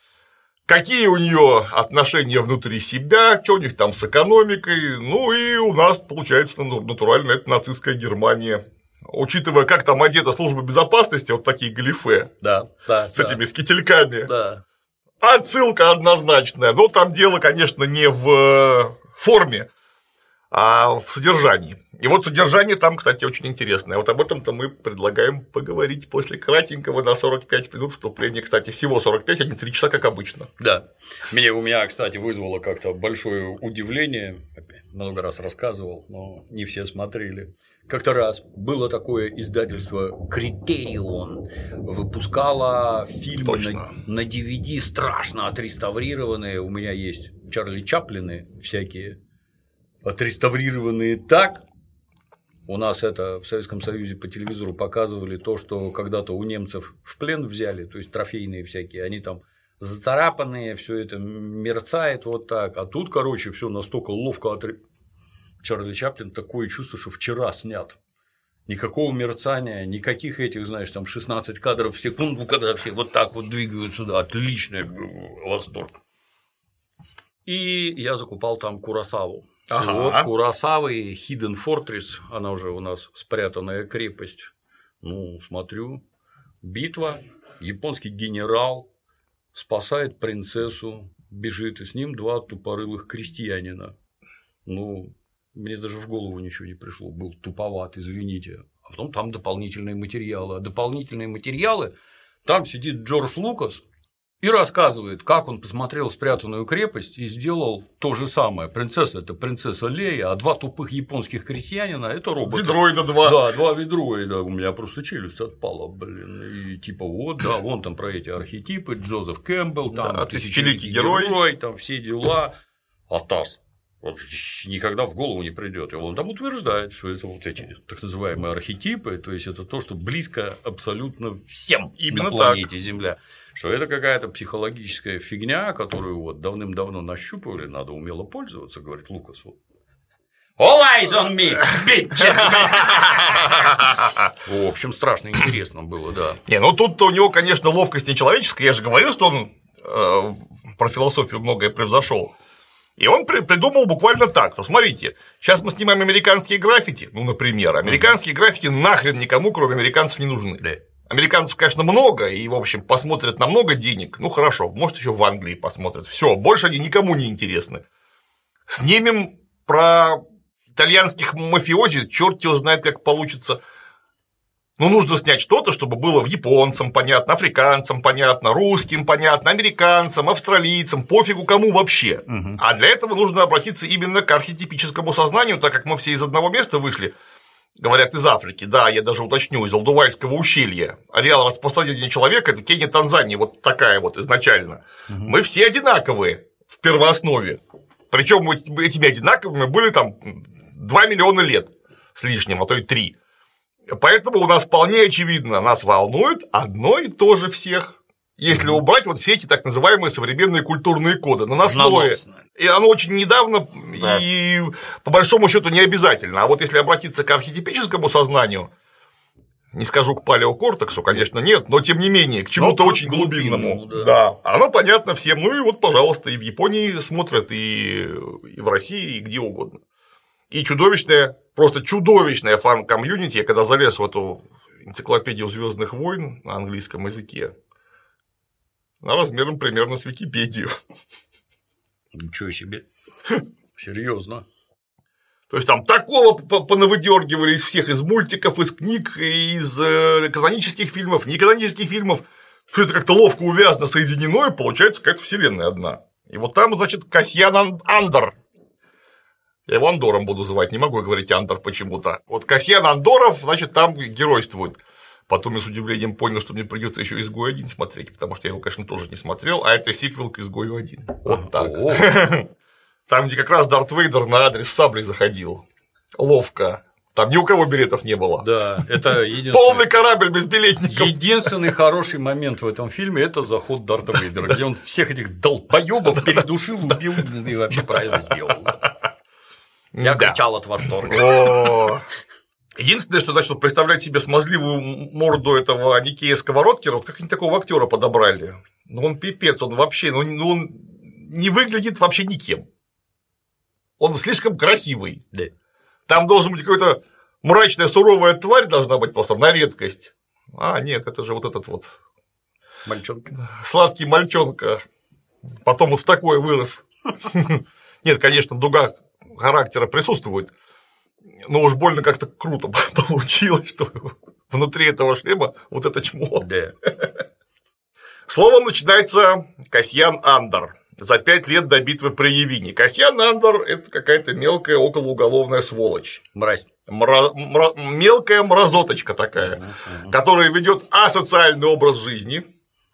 Какие у нее отношения внутри себя, что у них там с экономикой, ну и у нас, получается, натурально это нацистская Германия. Учитывая, как там одета служба безопасности, вот такие галифе да, да, с да. этими скительками. Да. Отсылка однозначная. Но там дело, конечно, не в форме, а в содержании. И вот содержание там, кстати, очень интересное. Вот об этом-то мы предлагаем поговорить после кратенького на сорок пять минут вступления. Кстати, всего сорок пять, а не три часа, как обычно. Да. Меня, у меня, кстати, вызвало как-то большое удивление. Много раз рассказывал, но не все смотрели. Как-то раз было такое издательство «Критерион», выпускало фильмы на, на ди ви ди, страшно отреставрированные. У меня есть Чарли Чаплины всякие, отреставрированные так. У нас это в Советском Союзе по телевизору показывали то, что когда-то у немцев в плен взяли, то есть трофейные всякие, они там зацарапанные, все это мерцает вот так. А тут, короче, все настолько ловко отре... Чарли Чаплин такое чувство, что вчера снят. Никакого мерцания, никаких этих, знаешь, там шестнадцать кадров в секунду, когда все вот так вот двигаются, да, отличный восторг. И я закупал там Куросаву. Ага. Вот Куросавы, Hidden Fortress, она уже у нас спрятанная крепость. Ну, смотрю, битва, японский генерал спасает принцессу, бежит, и с ним два тупорылых крестьянина. Ну, мне даже в голову ничего не пришло, был туповат, извините. А потом там дополнительные материалы. А дополнительные материалы, там сидит Джордж Лукас и рассказывает, как он посмотрел спрятанную крепость и сделал то же самое. Принцесса – это принцесса Лея, а два тупых японских крестьянина – это роботы. Ведроида два. Да, два ведроида. У меня просто челюсть отпала, блин. И типа вот, да, вон там про эти архетипы, Джозеф Кэмпбелл, там да, тысячеликий герой. герой, там все дела. А ТАСС вот никогда в голову не придет. И он там утверждает, что это вот эти так называемые архетипы, то есть это то, что близко абсолютно всем именно на планете так. Земля. Что это какая-то психологическая фигня, которую вот давным-давно нащупывали, надо умело пользоваться, говорит Лукас. All eyes on me, bitches! В общем, страшно интересно было, да. Не, ну тут-то у него, конечно, ловкость нечеловеческая. Я же говорил, что он э, про философию многое превзошел. И он придумал буквально так, что смотрите, сейчас мы снимаем американские граффити, ну, например, американские граффити нахрен никому, кроме американцев, не нужны. Да. Американцев, конечно, много, и, в общем, посмотрят на много денег, ну, хорошо, может, еще в Англии посмотрят, все, больше они никому не интересны. Снимем про итальянских мафиози, черт его знает, как получится. Ну, нужно снять что-то, чтобы было в японцам понятно, африканцам понятно, русским понятно, американцам, австралийцам, пофигу кому вообще. Угу. А для этого нужно обратиться именно к архетипическому сознанию, так как мы все из одного места вышли, говорят, из Африки, да, я даже уточню, из Алдувайского ущелья. Ареал распространения человека – это Кения, Танзания, вот такая вот изначально. Угу. Мы все одинаковые в первооснове. Причем этими одинаковыми были там два миллиона лет с лишним, а то и три. Поэтому у нас вполне очевидно, нас волнует одно и то же всех. Если mm-hmm. убрать вот все эти так называемые современные культурные коды, наносное. И оно очень недавно да. и по большому счету не обязательно. А вот если обратиться к архетипическому сознанию, не скажу к палеокортексу, конечно, нет, но тем не менее, к чему-то но очень глубинному. Да. да. Оно понятно всем. Ну и вот, пожалуйста, и в Японии смотрят, и, и в России, и где угодно. И чудовищное, просто чудовищное фан-комьюнити, я когда залез в эту энциклопедию Звездных войн на английском языке, на размером примерно с Википедию. Ничего себе. Серьезно. То есть там такого понавыдергивали из всех, из мультиков, из книг, из канонических фильмов, неканонических фильмов. Все это как-то ловко увязано, соединено, и получается какая-то вселенная одна. И вот там, значит, Касьян Андор. Я его Андором буду звать, не могу говорить Андор почему-то. Вот Касьян Андоров, значит, там геройствует. Потом я с удивлением понял, что мне придется еще «Изгой один» смотреть, потому что я его, конечно, тоже не смотрел, а это сиквел к «Изгою один». Вот так. Там, где как раз Дарт Вейдер на адрес сабли заходил. Ловко. Там ни у кого билетов не было. Да, это единственный... Полный корабль без билетников. Единственный хороший момент в этом фильме – это заход Дарта Вейдера, где он всех этих долбоёбов передушил, убил и вообще правильно сделал. Я да. кричал от восторга. Единственное, что начал представлять себе смазливую морду этого Никея Сковородкина, вот как они такого актера подобрали. Ну он пипец, он вообще, ну он не выглядит вообще никем. Он слишком красивый. Да. Там должен быть какой-то мрачная, суровая тварь должна быть просто на редкость. А, нет, это же вот этот вот мальчонка. Сладкий мальчонка. Потом вот в такой вырос. Нет, конечно, дуга характера присутствует. Но уж больно как-то круто получилось, что внутри этого шлема вот это чмо. Да. Словом начинается Касьян Андор. За пять лет до битвы при Явине. Касьян Андор – это какая-то мелкая околоуголовная сволочь. Мразь. Мра... Мра... Мелкая мразоточка такая, uh-huh, uh-huh. которая ведет асоциальный образ жизни,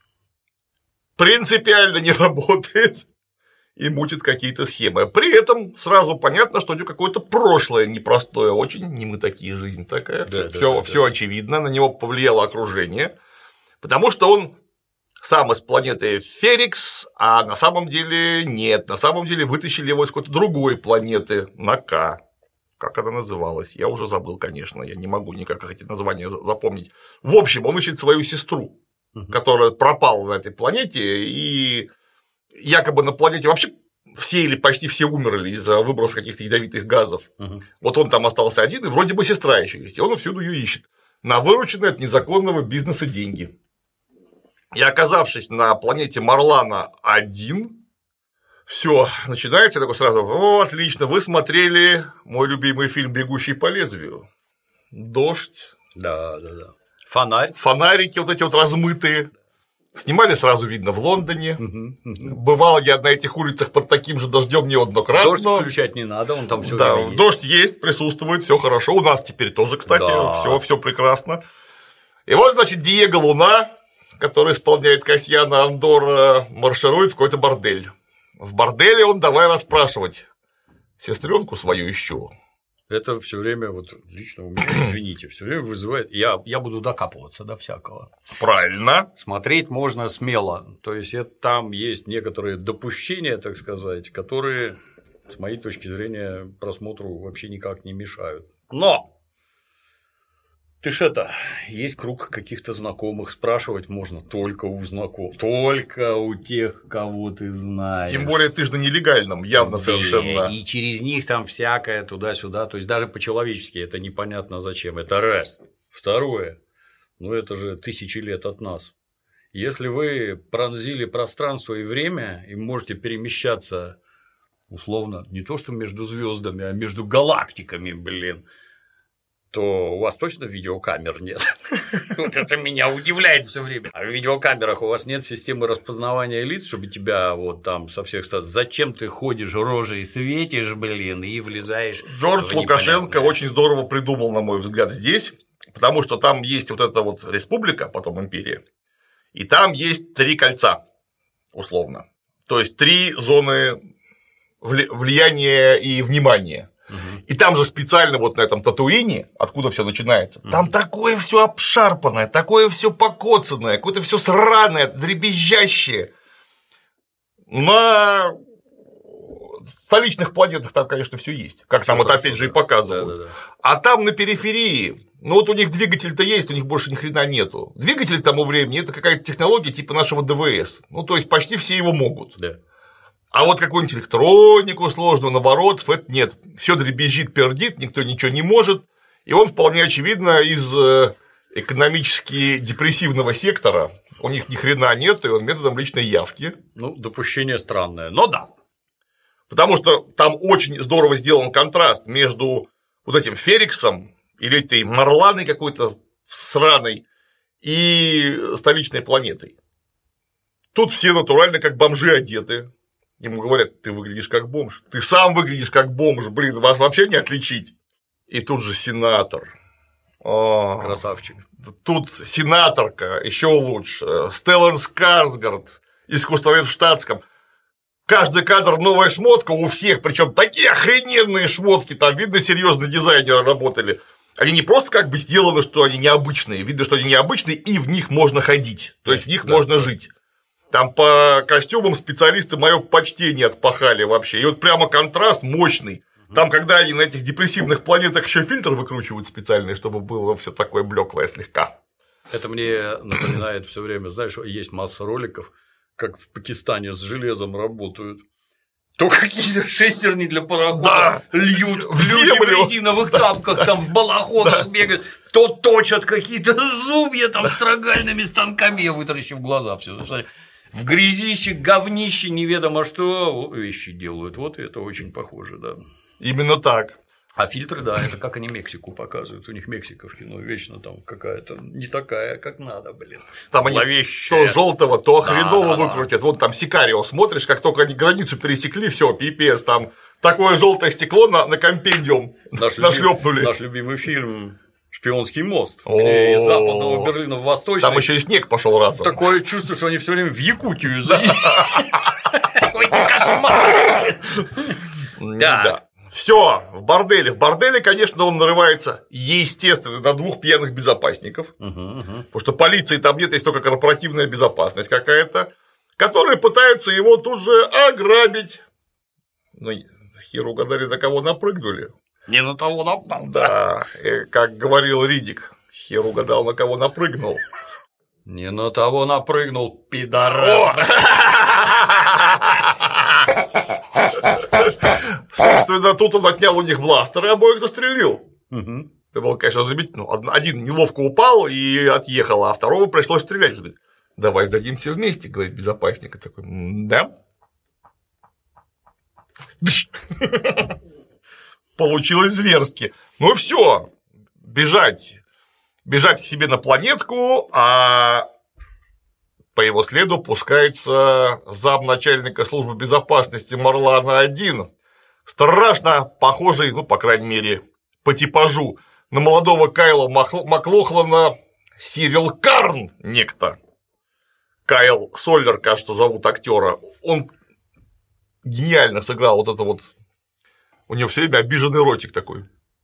принципиально не работает и мутит какие-то схемы. При этом сразу понятно, что у него какое-то прошлое непростое, очень не мы такие, жизнь такая. Да, все, да, все да. очевидно, на него повлияло окружение, потому что он сам из планеты Ферикс, а на самом деле нет, на самом деле вытащили его из какой-то другой планеты на К. Как она называлась? Я уже забыл, конечно, я не могу никак эти названия запомнить. В общем, он ищет свою сестру, которая пропала на этой планете, и якобы на планете вообще все или почти все умерли из-за выброса каких-то ядовитых газов. Uh-huh. Вот он там остался один, и вроде бы сестра еще есть, и он всюду ее ищет на вырученные от незаконного бизнеса деньги. И оказавшись на планете Марлана один, все начинается такое сразу: о, отлично, вы смотрели мой любимый фильм «Бегущий по лезвию». Дождь. Да, да, да. Фонарь. Фонарики вот эти вот размытые. Снимали сразу видно в Лондоне. Угу, угу. Бывал я на этих улицах под таким же дождем неоднократно. Дождь включать не надо, он там все да, время есть. Дождь есть, присутствует, все хорошо. У нас теперь тоже, кстати, да. все, все прекрасно. И вот, значит, Диего Луна, который исполняет Касьяна Андора, марширует в какой-то бордель. В борделе он давай расспрашивать: сестренку свою ищу. Это все время, вот лично у меня, извините, все время вызывает. Я, я буду докапываться до всякого. Правильно. Смотреть можно смело. То есть это, там есть некоторые допущения, так сказать, которые, с моей точки зрения, просмотру вообще никак не мешают. Но ты ж это, есть круг каких-то знакомых, спрашивать можно только у знакомых, только у тех, кого ты знаешь. Тем более ты же на нелегальном, явно да, совершенно. И через них там всякое туда-сюда, то есть даже по-человечески это непонятно зачем, это раз. Второе, ну это же тысячи лет от нас. Если вы пронзили пространство и время и можете перемещаться условно, не то что между звездами, а между галактиками, блин, то у вас точно видеокамер нет? Вот это меня удивляет все время. А в видеокамерах у вас нет системы распознавания лиц, чтобы тебя вот там со всех сторон. Зачем ты ходишь рожей светишь, блин, и влезаешь? Джордж Лукашенко очень здорово придумал, на мой взгляд, здесь, потому что там есть вот эта вот республика, потом империя, и там есть три кольца, условно. То есть три зоны влияния и внимания. И там же специально вот на этом Татуине, откуда все начинается, там mm-hmm. такое все обшарпанное, такое все покоцанное, какое-то все сраное, дребезжащее. На столичных планетах там, конечно, все есть, как всё там это опять же да. и показывают. Да, да, да. А там на периферии, ну вот у них двигатель-то есть, у них больше ни хрена нету. Двигатель к тому времени это какая-то технология типа нашего ДВС. Ну, то есть почти все его могут. Да. А вот какую-нибудь электронику сложную, наворотов, это нет. Все дребезжит, пердит, никто ничего не может. И он вполне очевидно из экономически депрессивного сектора. У них ни хрена нет, и он методом личной явки. Ну, допущение странное, но да. Потому что там очень здорово сделан контраст между вот этим Фериксом или этой Марланой какой-то сраной и столичной планетой. Тут все натурально как бомжи одеты. Ему говорят, ты выглядишь как бомж, ты сам выглядишь как бомж, блин, вас вообще не отличить. И тут же сенатор. О, красавчик. Тут сенаторка, еще лучше. Стеллан Скарсгард, искусствовед в штатском. Каждый кадр новая шмотка у всех, причем такие охрененные шмотки, там видно, серьезные дизайнеры работали. Они не просто как бы сделаны, что они необычные, видно, что они необычные, и в них можно ходить, то есть в них да, можно да. жить. Там по костюмам специалисты мое почтение отпахали вообще. И вот прямо контраст мощный. Там, когда они на этих депрессивных планетах еще фильтр выкручивают специальный, чтобы было все такое блеклое слегка. Это мне напоминает все время, знаешь, есть масса роликов, как в Пакистане с железом работают. То какие-то шестерни для парохода да. льют, в люди в резиновых тапках, да. там в балахонах да. бегают, то точат какие-то зубья там строгальными станками, я вытаращив глаза все. В грязище, говнище, неведомо что вещи делают. Вот это очень похоже, да. Именно так. А фильтры, да, это как они Мексику показывают. У них Мексика в кино вечно там какая-то не такая, как надо, блин. Там зловещая. Они то желтого, то хреново да, да, выкрутят. Да. Вот там Сикарио смотришь, как только они границу пересекли, все, пипец, там такое желтое стекло на, на компендиум наш нашлепнули. Любим, наш любимый фильм. «Шпионский мост», где из западного Берлина в восточный. Там еще и снег пошел разом. Такое чувство, что они все время в Якутию заедут. Какой-то кошмар. Да. Все, в борделе. В борделе, конечно, он нарывается, естественно, на двух пьяных безопасников. Потому что полиции там нет, есть только корпоративная безопасность какая-то, которые пытаются его тут же ограбить. Ну, хер угадали, на кого напрыгнули. Не на того напал. Да, как говорил Риддик, хер угадал, на кого напрыгнул. Не на того напрыгнул, пидорас. Собственно, тут он отнял у них бластер и обоих застрелил. Угу. Это было, конечно, заметно. Ну, один неловко упал и отъехал, а второго пришлось стрелять. Давай сдадимся вместе, говорит безопасник. И такой, да. Получилось зверски. Ну все, бежать. Бежать к себе на планетку, а по его следу пускается замначальника службы безопасности Марлана один. Страшно похожий, ну, по крайней мере, по типажу на молодого Кайла Маклохлана Сирил Карн некто. Кайл Соллер, кажется, зовут актера. Он гениально сыграл вот это вот. У него все время обиженный ротик такой.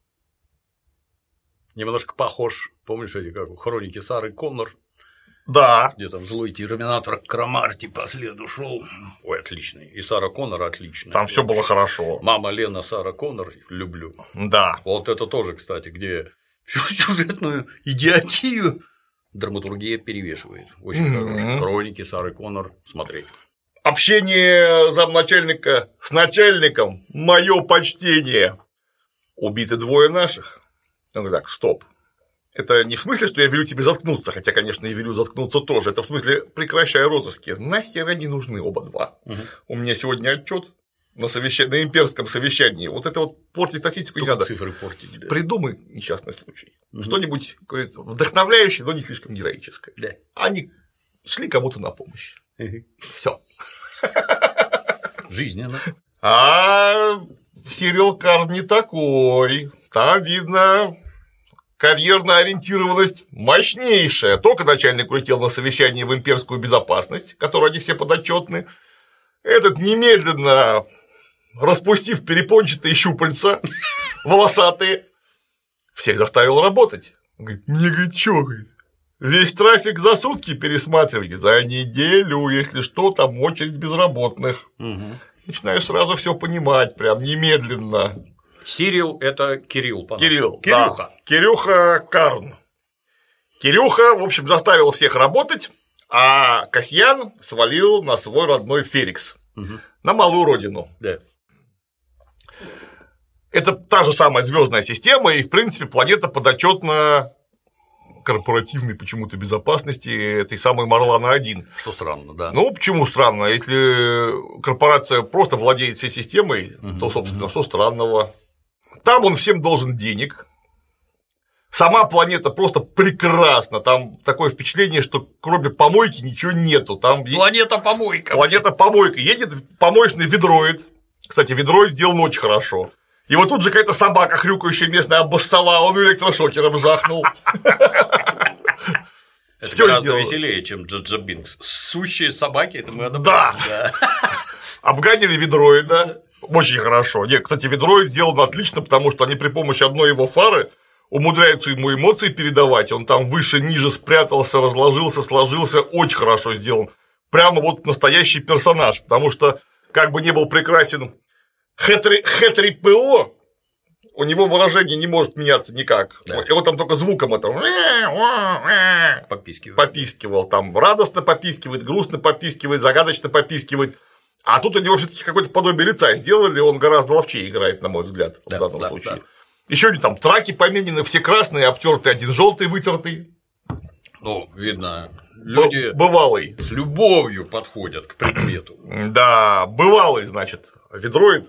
Немножко похож, помнишь, эти как хроники Сары Коннор? Да. Где там злой терминатор Крамарти по следу шел. Ой, отличный. И Сара Коннор отличная. Там все было хорошо. Мама Лена Сара Коннор люблю. Да. Вот это тоже, кстати, где всю сюжетную идиотию драматургия перевешивает. Очень mm-hmm. хорошие хроники Сары Коннор смотреть. Общение замначальника с начальником, мое почтение. Убиты двое наших. Он говорит, так, стоп. Это не в смысле, что я велю тебе заткнуться, хотя, конечно, и велю заткнуться тоже. Это в смысле, прекращай розыски. Нахер они нужны оба два. Угу. У меня сегодня отчет. на, совещ... на имперском совещании. Вот это вот портить статистику не надо. Цифры портить. Да. Придумай несчастный случай. Угу. Что-нибудь, говорит, вдохновляющее, но не слишком героическое. Да. Они шли кому-то на помощь. Угу. Все. Жизненно. А Сирил Карн не такой. Там видно карьерная ориентированность мощнейшая. Только начальник улетел на совещание в имперскую безопасность, которой они все подотчетны. Этот немедленно, распустив перепончатые щупальца, волосатые, всех заставил работать. Он говорит, мне, говорит, чё, говорит, весь трафик за сутки пересматривать, за неделю, если что, там очередь безработных. Угу. Начинаешь сразу все понимать, прям немедленно. Сирил – это Кирилл. Кирилл, Кирюха. Да. Кирюха Карн. Кирюха, в общем, заставил всех работать, а Касьян свалил на свой родной Ферикс, угу. на малую родину. Да. Это та же самая звездная система, и, в принципе, планета подотчетна корпоративной почему-то безопасности этой самой Марлана один. Что странно, да. Ну, почему странно? Если корпорация просто владеет всей системой, угу, то, собственно, угу. что странного? Там он всем должен денег. Сама планета просто прекрасна. Там такое впечатление, что кроме помойки ничего нету. Там планета-помойка. Планета-помойка. Едет помоечный ведроид. Кстати, ведроид сделан очень хорошо. И вот тут же какая-то собака, хрюкающая местная, обоссала, он электрошокером жахнул. Это гораздо веселее, чем Джаджа Бинкс. Сущие собаки, это мы одобряем. Да. Обгадили ведроида. Очень хорошо. Нет, кстати, ведроид сделан отлично, потому что они при помощи одной его фары умудряются ему эмоции передавать. Он там выше, ниже спрятался, разложился, сложился. Очень хорошо сделан. Прямо вот настоящий персонаж. Потому что, как бы не был прекрасен Х три П О, у него выражение не может меняться никак. Да. Его там только звуком это попискивал. попискивал. Там радостно попискивает, грустно попискивает, загадочно попискивает. А тут у него все-таки какое-то подобие лица сделали, он гораздо ловчее играет, на мой взгляд, да, в данном да, случае. Да. Еще они там траки поменены, все красные, обтертые, один желтый вытертый. Ну, видно, люди бывалый. С любовью подходят к предмету. Да, бывалый, значит, ведроид.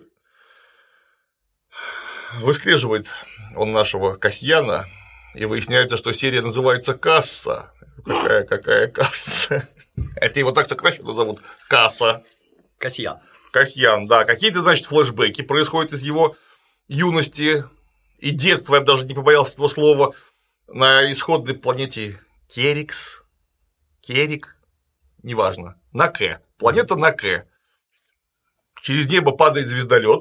Выслеживает он нашего Касьяна, и выясняется, что серия называется «Касса». Какая, какая касса? Это его так сокращенно зовут. Касса. Касьян. Касьян, да. Какие-то, значит, флешбеки происходят из его юности и детства, я бы даже не побоялся этого слова, на исходной планете Керикс, Керик, неважно, на К. Планета на К. Через небо падает звездолет.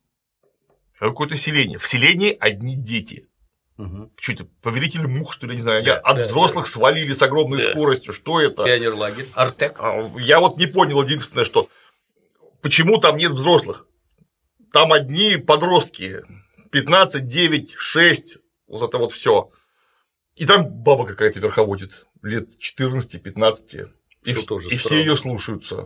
Какое-то селение. В селении одни дети. Угу. Что это, повелитель мух, что ли, не знаю, они да, от да, взрослых да. свалили с огромной да. скоростью. Что это? Пионерлагерь. Артек. Я вот не понял единственное, что почему там нет взрослых? Там одни подростки. пятнадцать, девять, шесть. Вот это вот все. И там баба какая-то верховодит. Лет четырнадцати-пятнадцати. И, и все ее слушаются.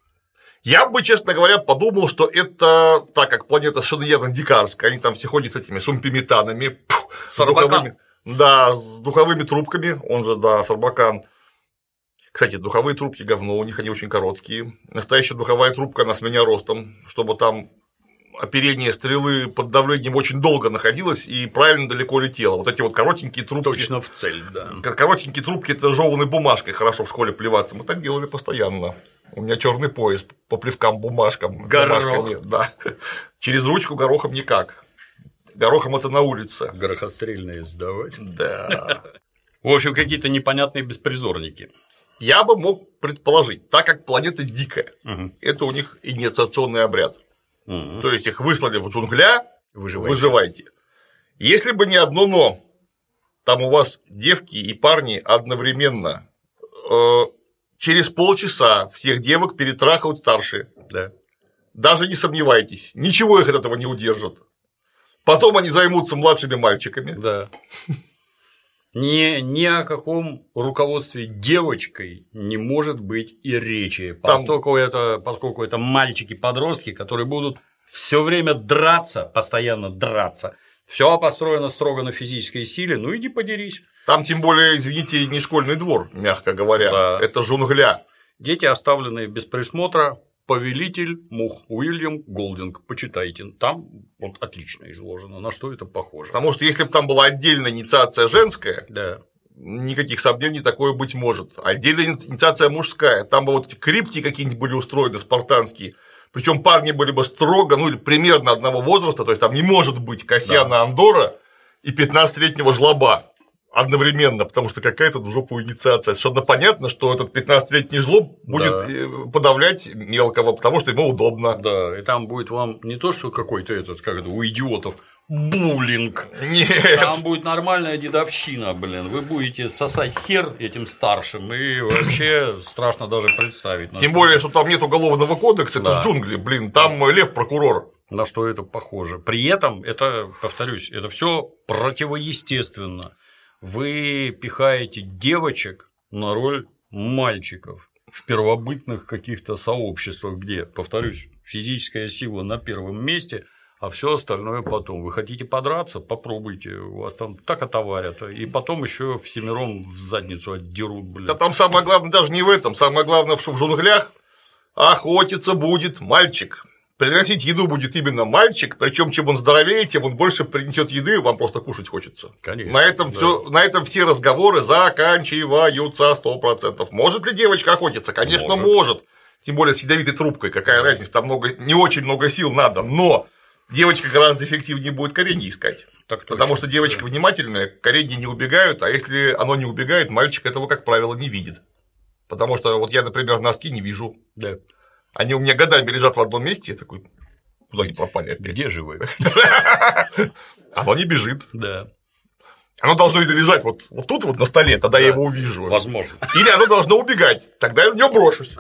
Я бы, честно говоря, подумал, что это, так как планета совершенно явно дикарская, они там все ходят с этими сумпиметанами, с духовыми, да, с духовыми трубками, он же, да, Сарбакан. Кстати, духовые трубки говно, у них они очень короткие. Настоящая духовая трубка, она с меня ростом, чтобы там оперение стрелы под давлением очень долго находилось и правильно далеко летело. Вот эти вот коротенькие трубки. Точно в цель, да. Коротенькие трубки – это жёванной бумажкой, хорошо в школе плеваться. Мы так делали постоянно. У меня черный пояс по плевкам бумажкам. Горох. Да. Через ручку горохом никак. Горохом это на улице. Горохострельные сдавать. Да. В общем, какие-то непонятные беспризорники. Я бы мог предположить, так как планета дикая, угу. это у них инициационный обряд. Угу. То есть их выслали в джунгля, выживайте. выживайте. Если бы не одно но, там у вас девки и парни одновременно. Э, через полчаса всех девок перетрахают старшие. Да. Даже не сомневайтесь, ничего их от этого не удержит. Потом они займутся младшими мальчиками. Да. Ни, ни о каком руководстве девочкой не может быть и речи, поскольку, Там... это, поскольку это мальчики-подростки, которые будут все время драться, постоянно драться. Все построено строго на физической силе, ну иди подерись. Там, тем более, извините, не школьный двор, мягко говоря, да. это джунгля. Дети, оставленные без присмотра, Повелитель мух, Уильям Голдинг, почитайте, там вот отлично изложено, на что это похоже. Потому что если бы там была отдельная инициация женская, да. никаких сомнений такое быть может. Отдельная инициация мужская, там бы вот эти крипти какие-нибудь были устроены спартанские, причем парни были бы строго, ну или примерно одного возраста, то есть там не может быть Касьяна да. Андора и пятнадцатилетнего жлоба одновременно, потому что какая-то в жопу инициация. Совершенно понятно, что этот пятнадцатилетний жлоб будет да. подавлять мелкого, потому что ему удобно. Да, и там будет вам не то, что какой-то этот, как это, у идиотов, буллинг. Нет. Там будет нормальная дедовщина, блин. Вы будете сосать хер этим старшим, и вообще страшно даже представить. Тем что... более, что там нет уголовного кодекса, да. это ж джунгли, блин, там лев прокурор. На что это похоже. При этом это, повторюсь, это все противоестественно. Вы пихаете девочек на роль мальчиков в первобытных каких-то сообществах, где, повторюсь, физическая сила на первом месте, а все остальное потом. Вы хотите подраться, попробуйте, у вас там так отоварят, и потом еще всемиром в задницу отдерут, блин. Да там самое главное даже не в этом, самое главное, что в джунглях охотиться будет мальчик. Приносить еду будет именно мальчик, причем чем он здоровее, тем он больше принесет еды, вам просто кушать хочется. Конечно. На этом, да. всё, на этом все разговоры заканчиваются сто процентов. Может ли девочка охотиться? Конечно, может. может. Тем более с ядовитой трубкой, какая разница, там много, не очень много сил надо, но девочка гораздо эффективнее будет коренья искать. Так потому что девочка да. внимательная, коренья не убегают, а если оно не убегает, мальчик этого, как правило, не видит. Потому что вот я, например, носки не вижу. Да. Они у меня годами лежат в одном месте, я такой, куда они пропали опять? Где же вы? Оно не бежит. Да. Оно должно или лежать вот, вот тут вот на столе, тогда да. я его увижу. Возможно. Или оно должно убегать, тогда я в него брошусь.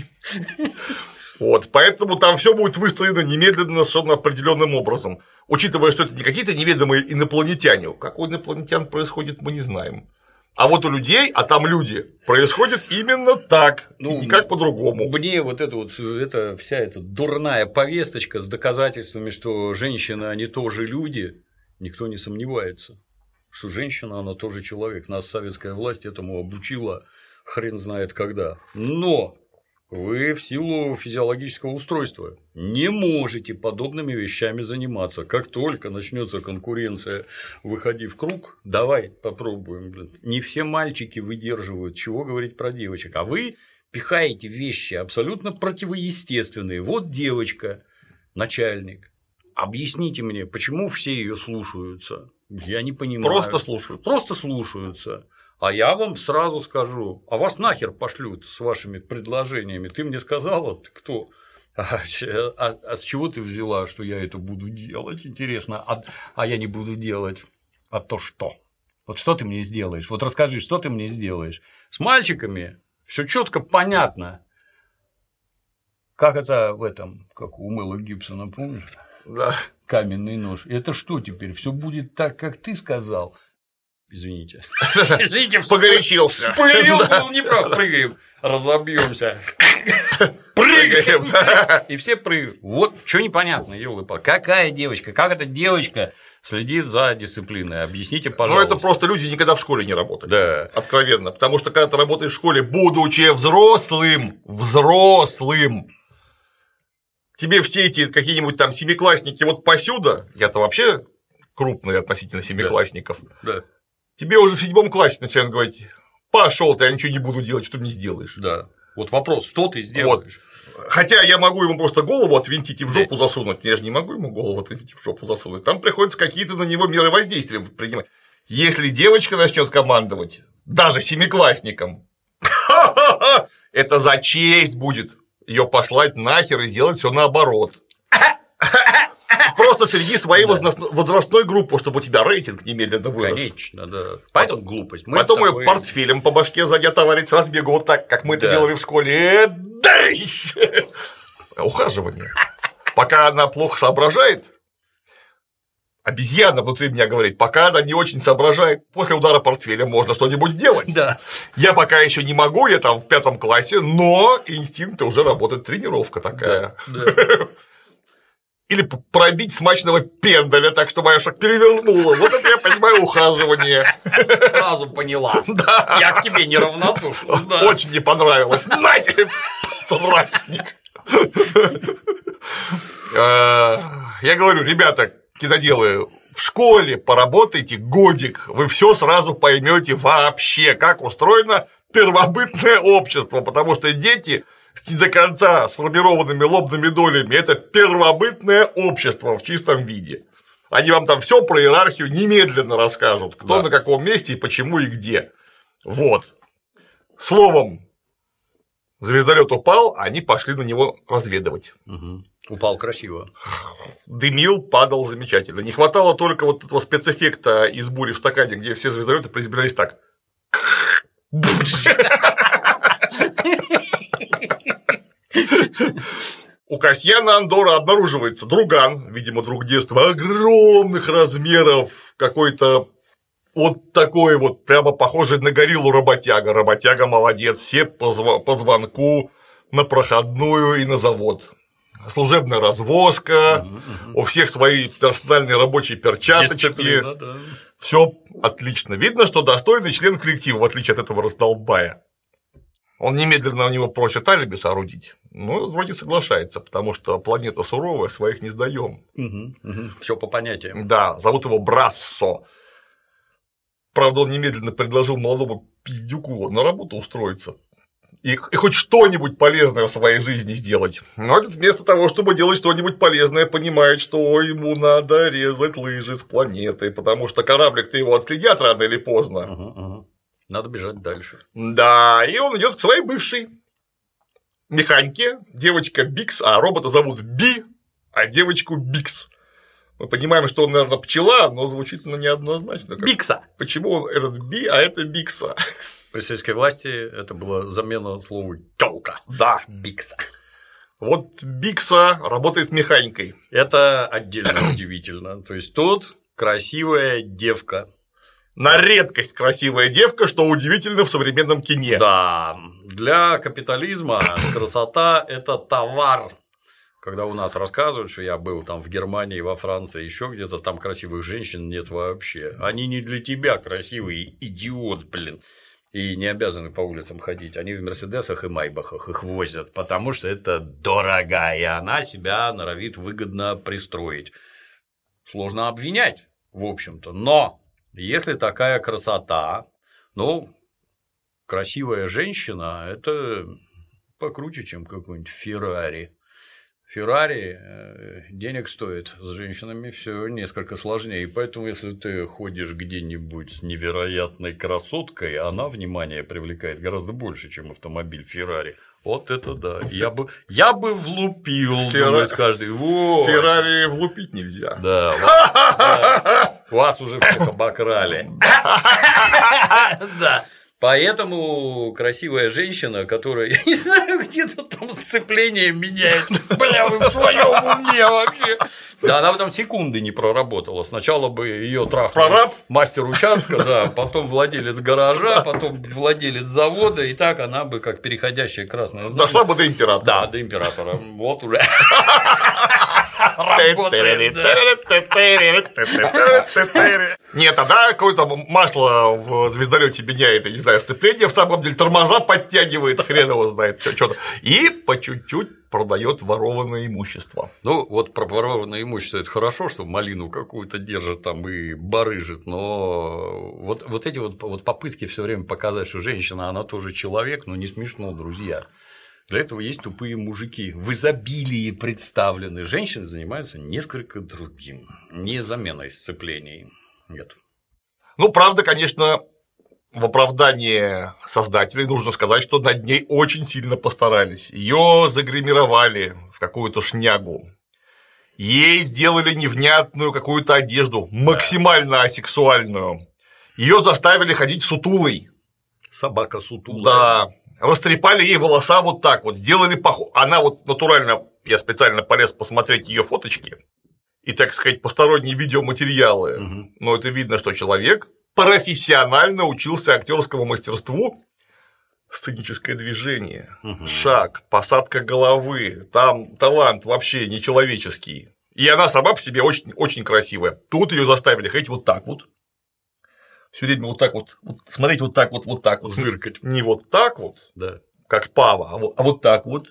Вот, поэтому там все будет выстроено немедленно, совершенно определенным образом. Учитывая, что это не какие-то неведомые инопланетяне. Какой инопланетян происходит, мы не знаем. А вот у людей, а там люди, происходит именно так, ну, и никак по-другому. Мне вот эта вот это, вся эта дурная повесточка с доказательствами, что женщины, они тоже люди, никто не сомневается, что женщина, она тоже человек. Нас советская власть этому обучила хрен знает когда. Но вы в силу физиологического устройства не можете подобными вещами заниматься. Как только начнется конкуренция, выходи в круг, давай попробуем. Блин. Не все мальчики выдерживают, чего говорить про девочек. А вы пихаете вещи абсолютно противоестественные. Вот девочка, начальник. Объясните мне, почему все ее слушаются? Я не понимаю. Просто слушаются. Просто слушаются. А я вам сразу скажу, а вас нахер пошлют с вашими предложениями. Ты мне сказала, ты кто? А, а, а с чего ты взяла, что я это буду делать? Интересно, а, а я не буду делать. А то что? Вот что ты мне сделаешь? Вот расскажи, что ты мне сделаешь? С мальчиками все четко понятно. Как это в этом, как у Мэла Гибсона, помнишь? Да. Каменный нож. Это что теперь? Все будет так, как ты сказал. Извините. Извините, погорячился. Вспылил, был неправ. Прыгаем, разобьемся. Прыгаем. И все прыгают. Вот что непонятно, ёлы-палы. Какая девочка? Как эта девочка следит за дисциплиной? Объясните, пожалуйста. Ну, это просто люди никогда в школе не работали. Да. Откровенно. Потому что когда ты работаешь в школе, будучи взрослым, взрослым, тебе все эти какие-нибудь там семиклассники вот посюда, я-то вообще крупный относительно семиклассников. Да. Тебе уже в седьмом классе начинают говорить: пошел ты, я ничего не буду делать, что ты не сделаешь. Да. Вот вопрос, что ты сделаешь? Вот. Хотя я могу ему просто голову отвинтить и в жопу да. засунуть. Я же не могу ему голову отвинтить и в жопу засунуть. Там приходится какие-то на него меры воздействия принимать. Если девочка начнет командовать, даже семиклассникам, это за честь будет ее послать нахер и сделать все наоборот. Просто среди своей да. возрастной группы, чтобы у тебя рейтинг немедленно вырос. Конечно, да. Поэтому глупость. Мы потом ее тобой... портфелем по башке сзади отоварить с разбегу вот так, как мы да. это делали в школе. Ухаживание. Пока она плохо соображает, обезьяна внутри меня говорит, пока она не очень соображает, после удара портфеля можно что-нибудь сделать. Да. Я пока еще не могу, я там в пятом классе, но инстинкты уже работают, тренировка такая. Да. Да. Или пробить смачного пендаля так, что моя шаг перевернула. Вот это я понимаю ухаживание. Сразу поняла. Да. Я к тебе неравнодушен. Да. Очень не понравилось. На тебе, сратник. Я говорю, ребята, киноделы, в школе поработайте годик, вы все сразу поймете вообще, как устроено первобытное общество, потому что дети с не до конца сформированными лобными долями – это первобытное общество в чистом виде. Они вам там все про иерархию немедленно расскажут, кто да. на каком месте и почему и где. Вот. Словом, звездолет упал, они пошли на него разведывать. Угу. Упал красиво. Дымил, падал замечательно. Не хватало только вот этого спецэффекта из бури в стакане, где все звездолеты приземлялись так. У Касьяна Андора обнаруживается друган, видимо, друг детства, огромных размеров, какой-то вот такой вот, прямо похожий на гориллу работяга. Работяга молодец, все по, зв... по звонку на проходную и на завод. Служебная развозка, угу, угу. у всех свои персональные рабочие перчаточки. Да. Все отлично. Видно, что достойный член коллектива, в отличие от этого раздолбая. Он немедленно у него просит алиби соорудить. Ну, вроде соглашается, потому что планета суровая, своих не сдаем. Угу, угу. Все по понятиям. Да, зовут его Брассо. Правда, он немедленно предложил молодому пиздюку на работу устроиться. И, и хоть что-нибудь полезное в своей жизни сделать. Но этот вместо того, чтобы делать что-нибудь полезное, понимает, что ему надо резать лыжи с планеты, потому что кораблик-то его отследят рано или поздно. Угу, угу. Надо бежать дальше. Да, и он идет к своей бывшей механике, девочка Бикс, а робота зовут Би, а девочку Бикс. Мы понимаем, что он, наверное, пчела, но звучит ну, неоднозначно. Как... Бикса. Почему он этот Би, а это Бикса? При советской власти это была замена слова тёлка. Да. Бикса. Вот Бикса работает механикой. Это отдельно удивительно. То есть тут красивая девка. На редкость красивая девка, что удивительно в современном кине. Да, для капитализма красота – это товар. Когда у нас рассказывают, что я был там в Германии, во Франции, еще где-то, там красивых женщин нет вообще. Они не для тебя красивый идиот, блин. И не обязаны по улицам ходить. Они в Мерседесах и Майбахах их возят, потому что это дорого, и она себя норовит выгодно пристроить. Сложно обвинять, в общем-то, но. Если такая красота, ну, красивая женщина – это покруче, чем какой-нибудь Феррари. Феррари денег стоит, с женщинами все несколько сложнее. И поэтому, если ты ходишь где-нибудь с невероятной красоткой, она внимание привлекает гораздо больше, чем автомобиль Феррари. Вот это да. Я бы, я бы влупил, Феррари... думает каждый. Вот. Феррари влупить нельзя. Да. Вот, да. Вас уже всех обокрали. Да. Поэтому красивая женщина, которая, я не знаю, где-то там сцепление меняет, бля, вы в своем уме вообще. Да, она там секунды не проработала. Сначала бы ее трахнул мастер участка, да, потом владелец гаража, потом владелец завода, и так она бы, как переходящая красная знамя. Дошла бы до императора. Да, до императора. Вот уже. Нет, тогда какое-то масло в звездолете меняет, я не знаю, сцепление, в самом деле тормоза подтягивает, хрен его знает, что-то. И по чуть-чуть продает ворованное имущество. Ну, вот про ворованное имущество это хорошо, что малину какую-то держит там и барыжит, но вот, вот эти вот, вот попытки все время показать, что женщина, она тоже человек, ну не смешно, друзья. Для этого есть тупые мужики, в изобилии представлены. Женщины занимаются несколько другим, не заменой сцеплений. Нет. Ну, правда, конечно, в оправдании создателей нужно сказать, что над ней очень сильно постарались. Ее загримировали в какую-то шнягу. Ей сделали невнятную какую-то одежду, максимально асексуальную. Ее заставили ходить сутулой. Собака сутулая. Да. Растрепали ей волоса вот так вот, сделали поход. Она вот натурально, я специально полез посмотреть ее фоточки и, так сказать, посторонние видеоматериалы. Угу. Но это видно, что человек профессионально учился актерскому мастерству. Сценическое движение, угу. шаг, посадка головы, там талант вообще нечеловеческий. И она сама по себе очень, очень красивая. Тут ее заставили ходить вот так вот. Все время вот так вот, вот смотреть вот так вот, вот так вот. Зыркать. Не вот так вот, да. как пава, а вот, а вот так вот.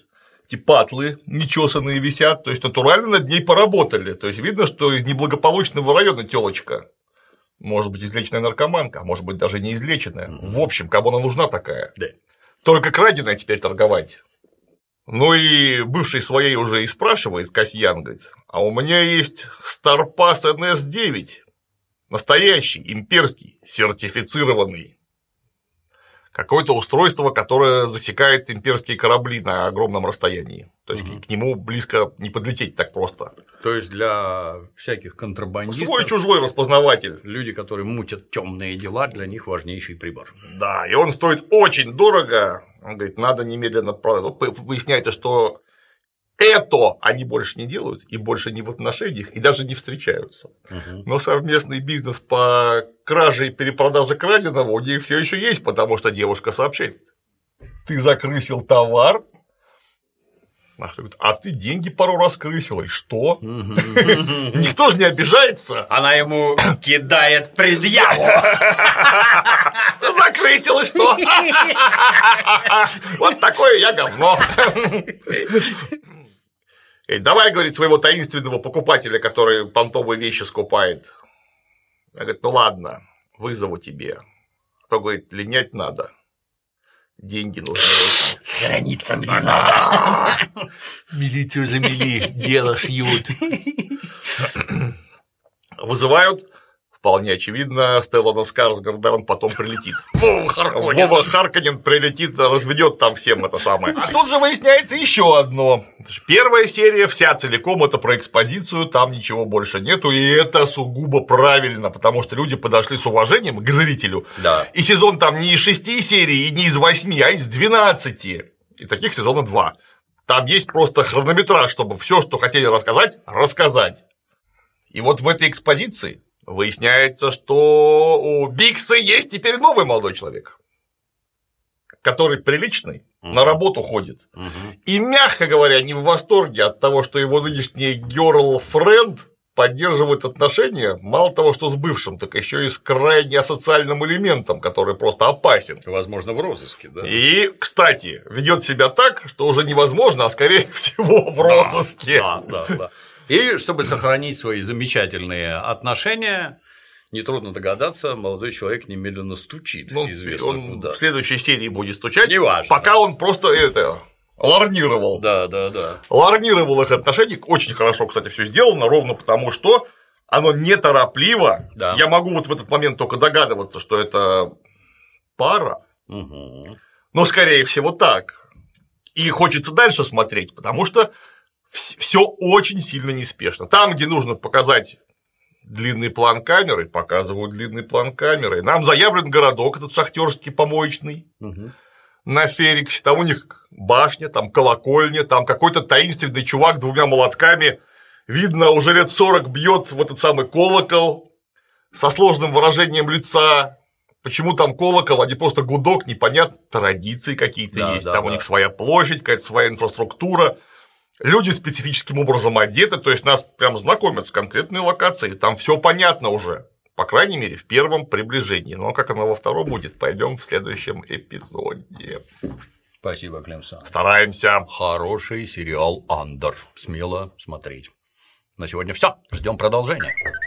эти патлы нечесанные висят, то есть натурально над ней поработали. То есть видно, что из неблагополучного района тёлочка. Может быть, излеченная наркоманка, а может быть, даже не излеченная. Mm-hmm. В общем, кому она нужна такая? Да. Только краденая теперь торговать. Ну и бывший своей уже и спрашивает, Касьян, говорит, а у меня есть Старпас эн эс девять, настоящий, имперский, сертифицированный. Какое-то устройство, которое засекает имперские корабли на огромном расстоянии. То есть угу. к нему близко не подлететь так просто. То есть для всяких контрабандистов. Свой-чужой распознаватель. Люди, которые мутят темные дела, для них важнейший прибор. Да, и он стоит очень дорого. Он говорит, надо немедленно продать. Выясняется, что это они больше не делают, и больше не в отношениях, и даже не встречаются. Угу. Но совместный бизнес по краже и перепродаже краденого у них все еще есть, потому что девушка сообщает: ты закрысил товар, а, что, а ты деньги пару раз крысила, и что? Никто же не обижается. Она ему кидает предъяву. Закрысил, и что? Вот такое я говно. Эй, давай, говорит, своего таинственного покупателя, который понтовые вещи скупает. Я говорю, ну ладно, вызову тебе. А то, говорит, линять надо. Деньги нужны. Схорониться мне надо. Милицию замели, дело шьют. Вызывают. Вполне очевидно, Стеллана Скарсгарда он потом прилетит. Вова Харконен. Вова Харконен прилетит, разведет там всем это самое. А тут же выясняется еще одно. Первая серия вся целиком это про экспозицию, там ничего больше нету, и это сугубо правильно, потому что люди подошли с уважением к зрителю. Да. И сезон там не из шести серий, и не из восьми, а из двенадцати. И таких сезонов два. Там есть просто хронометраж, чтобы все, что хотели рассказать, рассказать. И вот в этой экспозиции выясняется, что у Бикса есть теперь новый молодой человек, который приличный, uh-huh. на работу ходит. Uh-huh. И, мягко говоря, не в восторге от того, что его нынешний girlfriend поддерживает отношения, мало того, что с бывшим, так еще и с крайне асоциальным элементом, который просто опасен. Возможно, в розыске, да. И, кстати, ведет себя так, что уже невозможно, а скорее всего в розыске. Да, да, да. И чтобы сохранить свои замечательные отношения, нетрудно догадаться, молодой человек немедленно стучит, ну, известно он куда. В следующей серии будет стучать, неважно, пока он просто это ларнировал. Да, да, да. Ларнировал их отношения. Очень хорошо, кстати, все сделано, ровно потому, что оно неторопливо. Да. Я могу вот в этот момент только догадываться, что это пара, угу. но скорее всего так. И хочется дальше смотреть, потому что все очень сильно неспешно. Там, где нужно показать длинный план камеры, показывают длинный план камеры. Нам заявлен городок, этот шахтерский помоечный, угу. на Фериксе. Там у них башня, там колокольня, там какой-то таинственный чувак двумя молотками. Видно, уже лет сорок бьет в этот самый колокол со сложным выражением лица. Почему там колокол, а не просто гудок, непонятно. Традиции какие-то да, есть. Да, там да. у них своя площадь, какая-то своя инфраструктура. Люди специфическим образом одеты, то есть нас прям знакомят с конкретной локацией, там все понятно уже, по крайней мере, в первом приближении. Но как оно во втором будет, пойдем в следующем эпизоде. Спасибо, Клемсон. Стараемся. Хороший сериал Андер. Смело смотреть. На сегодня все. Ждем продолжения.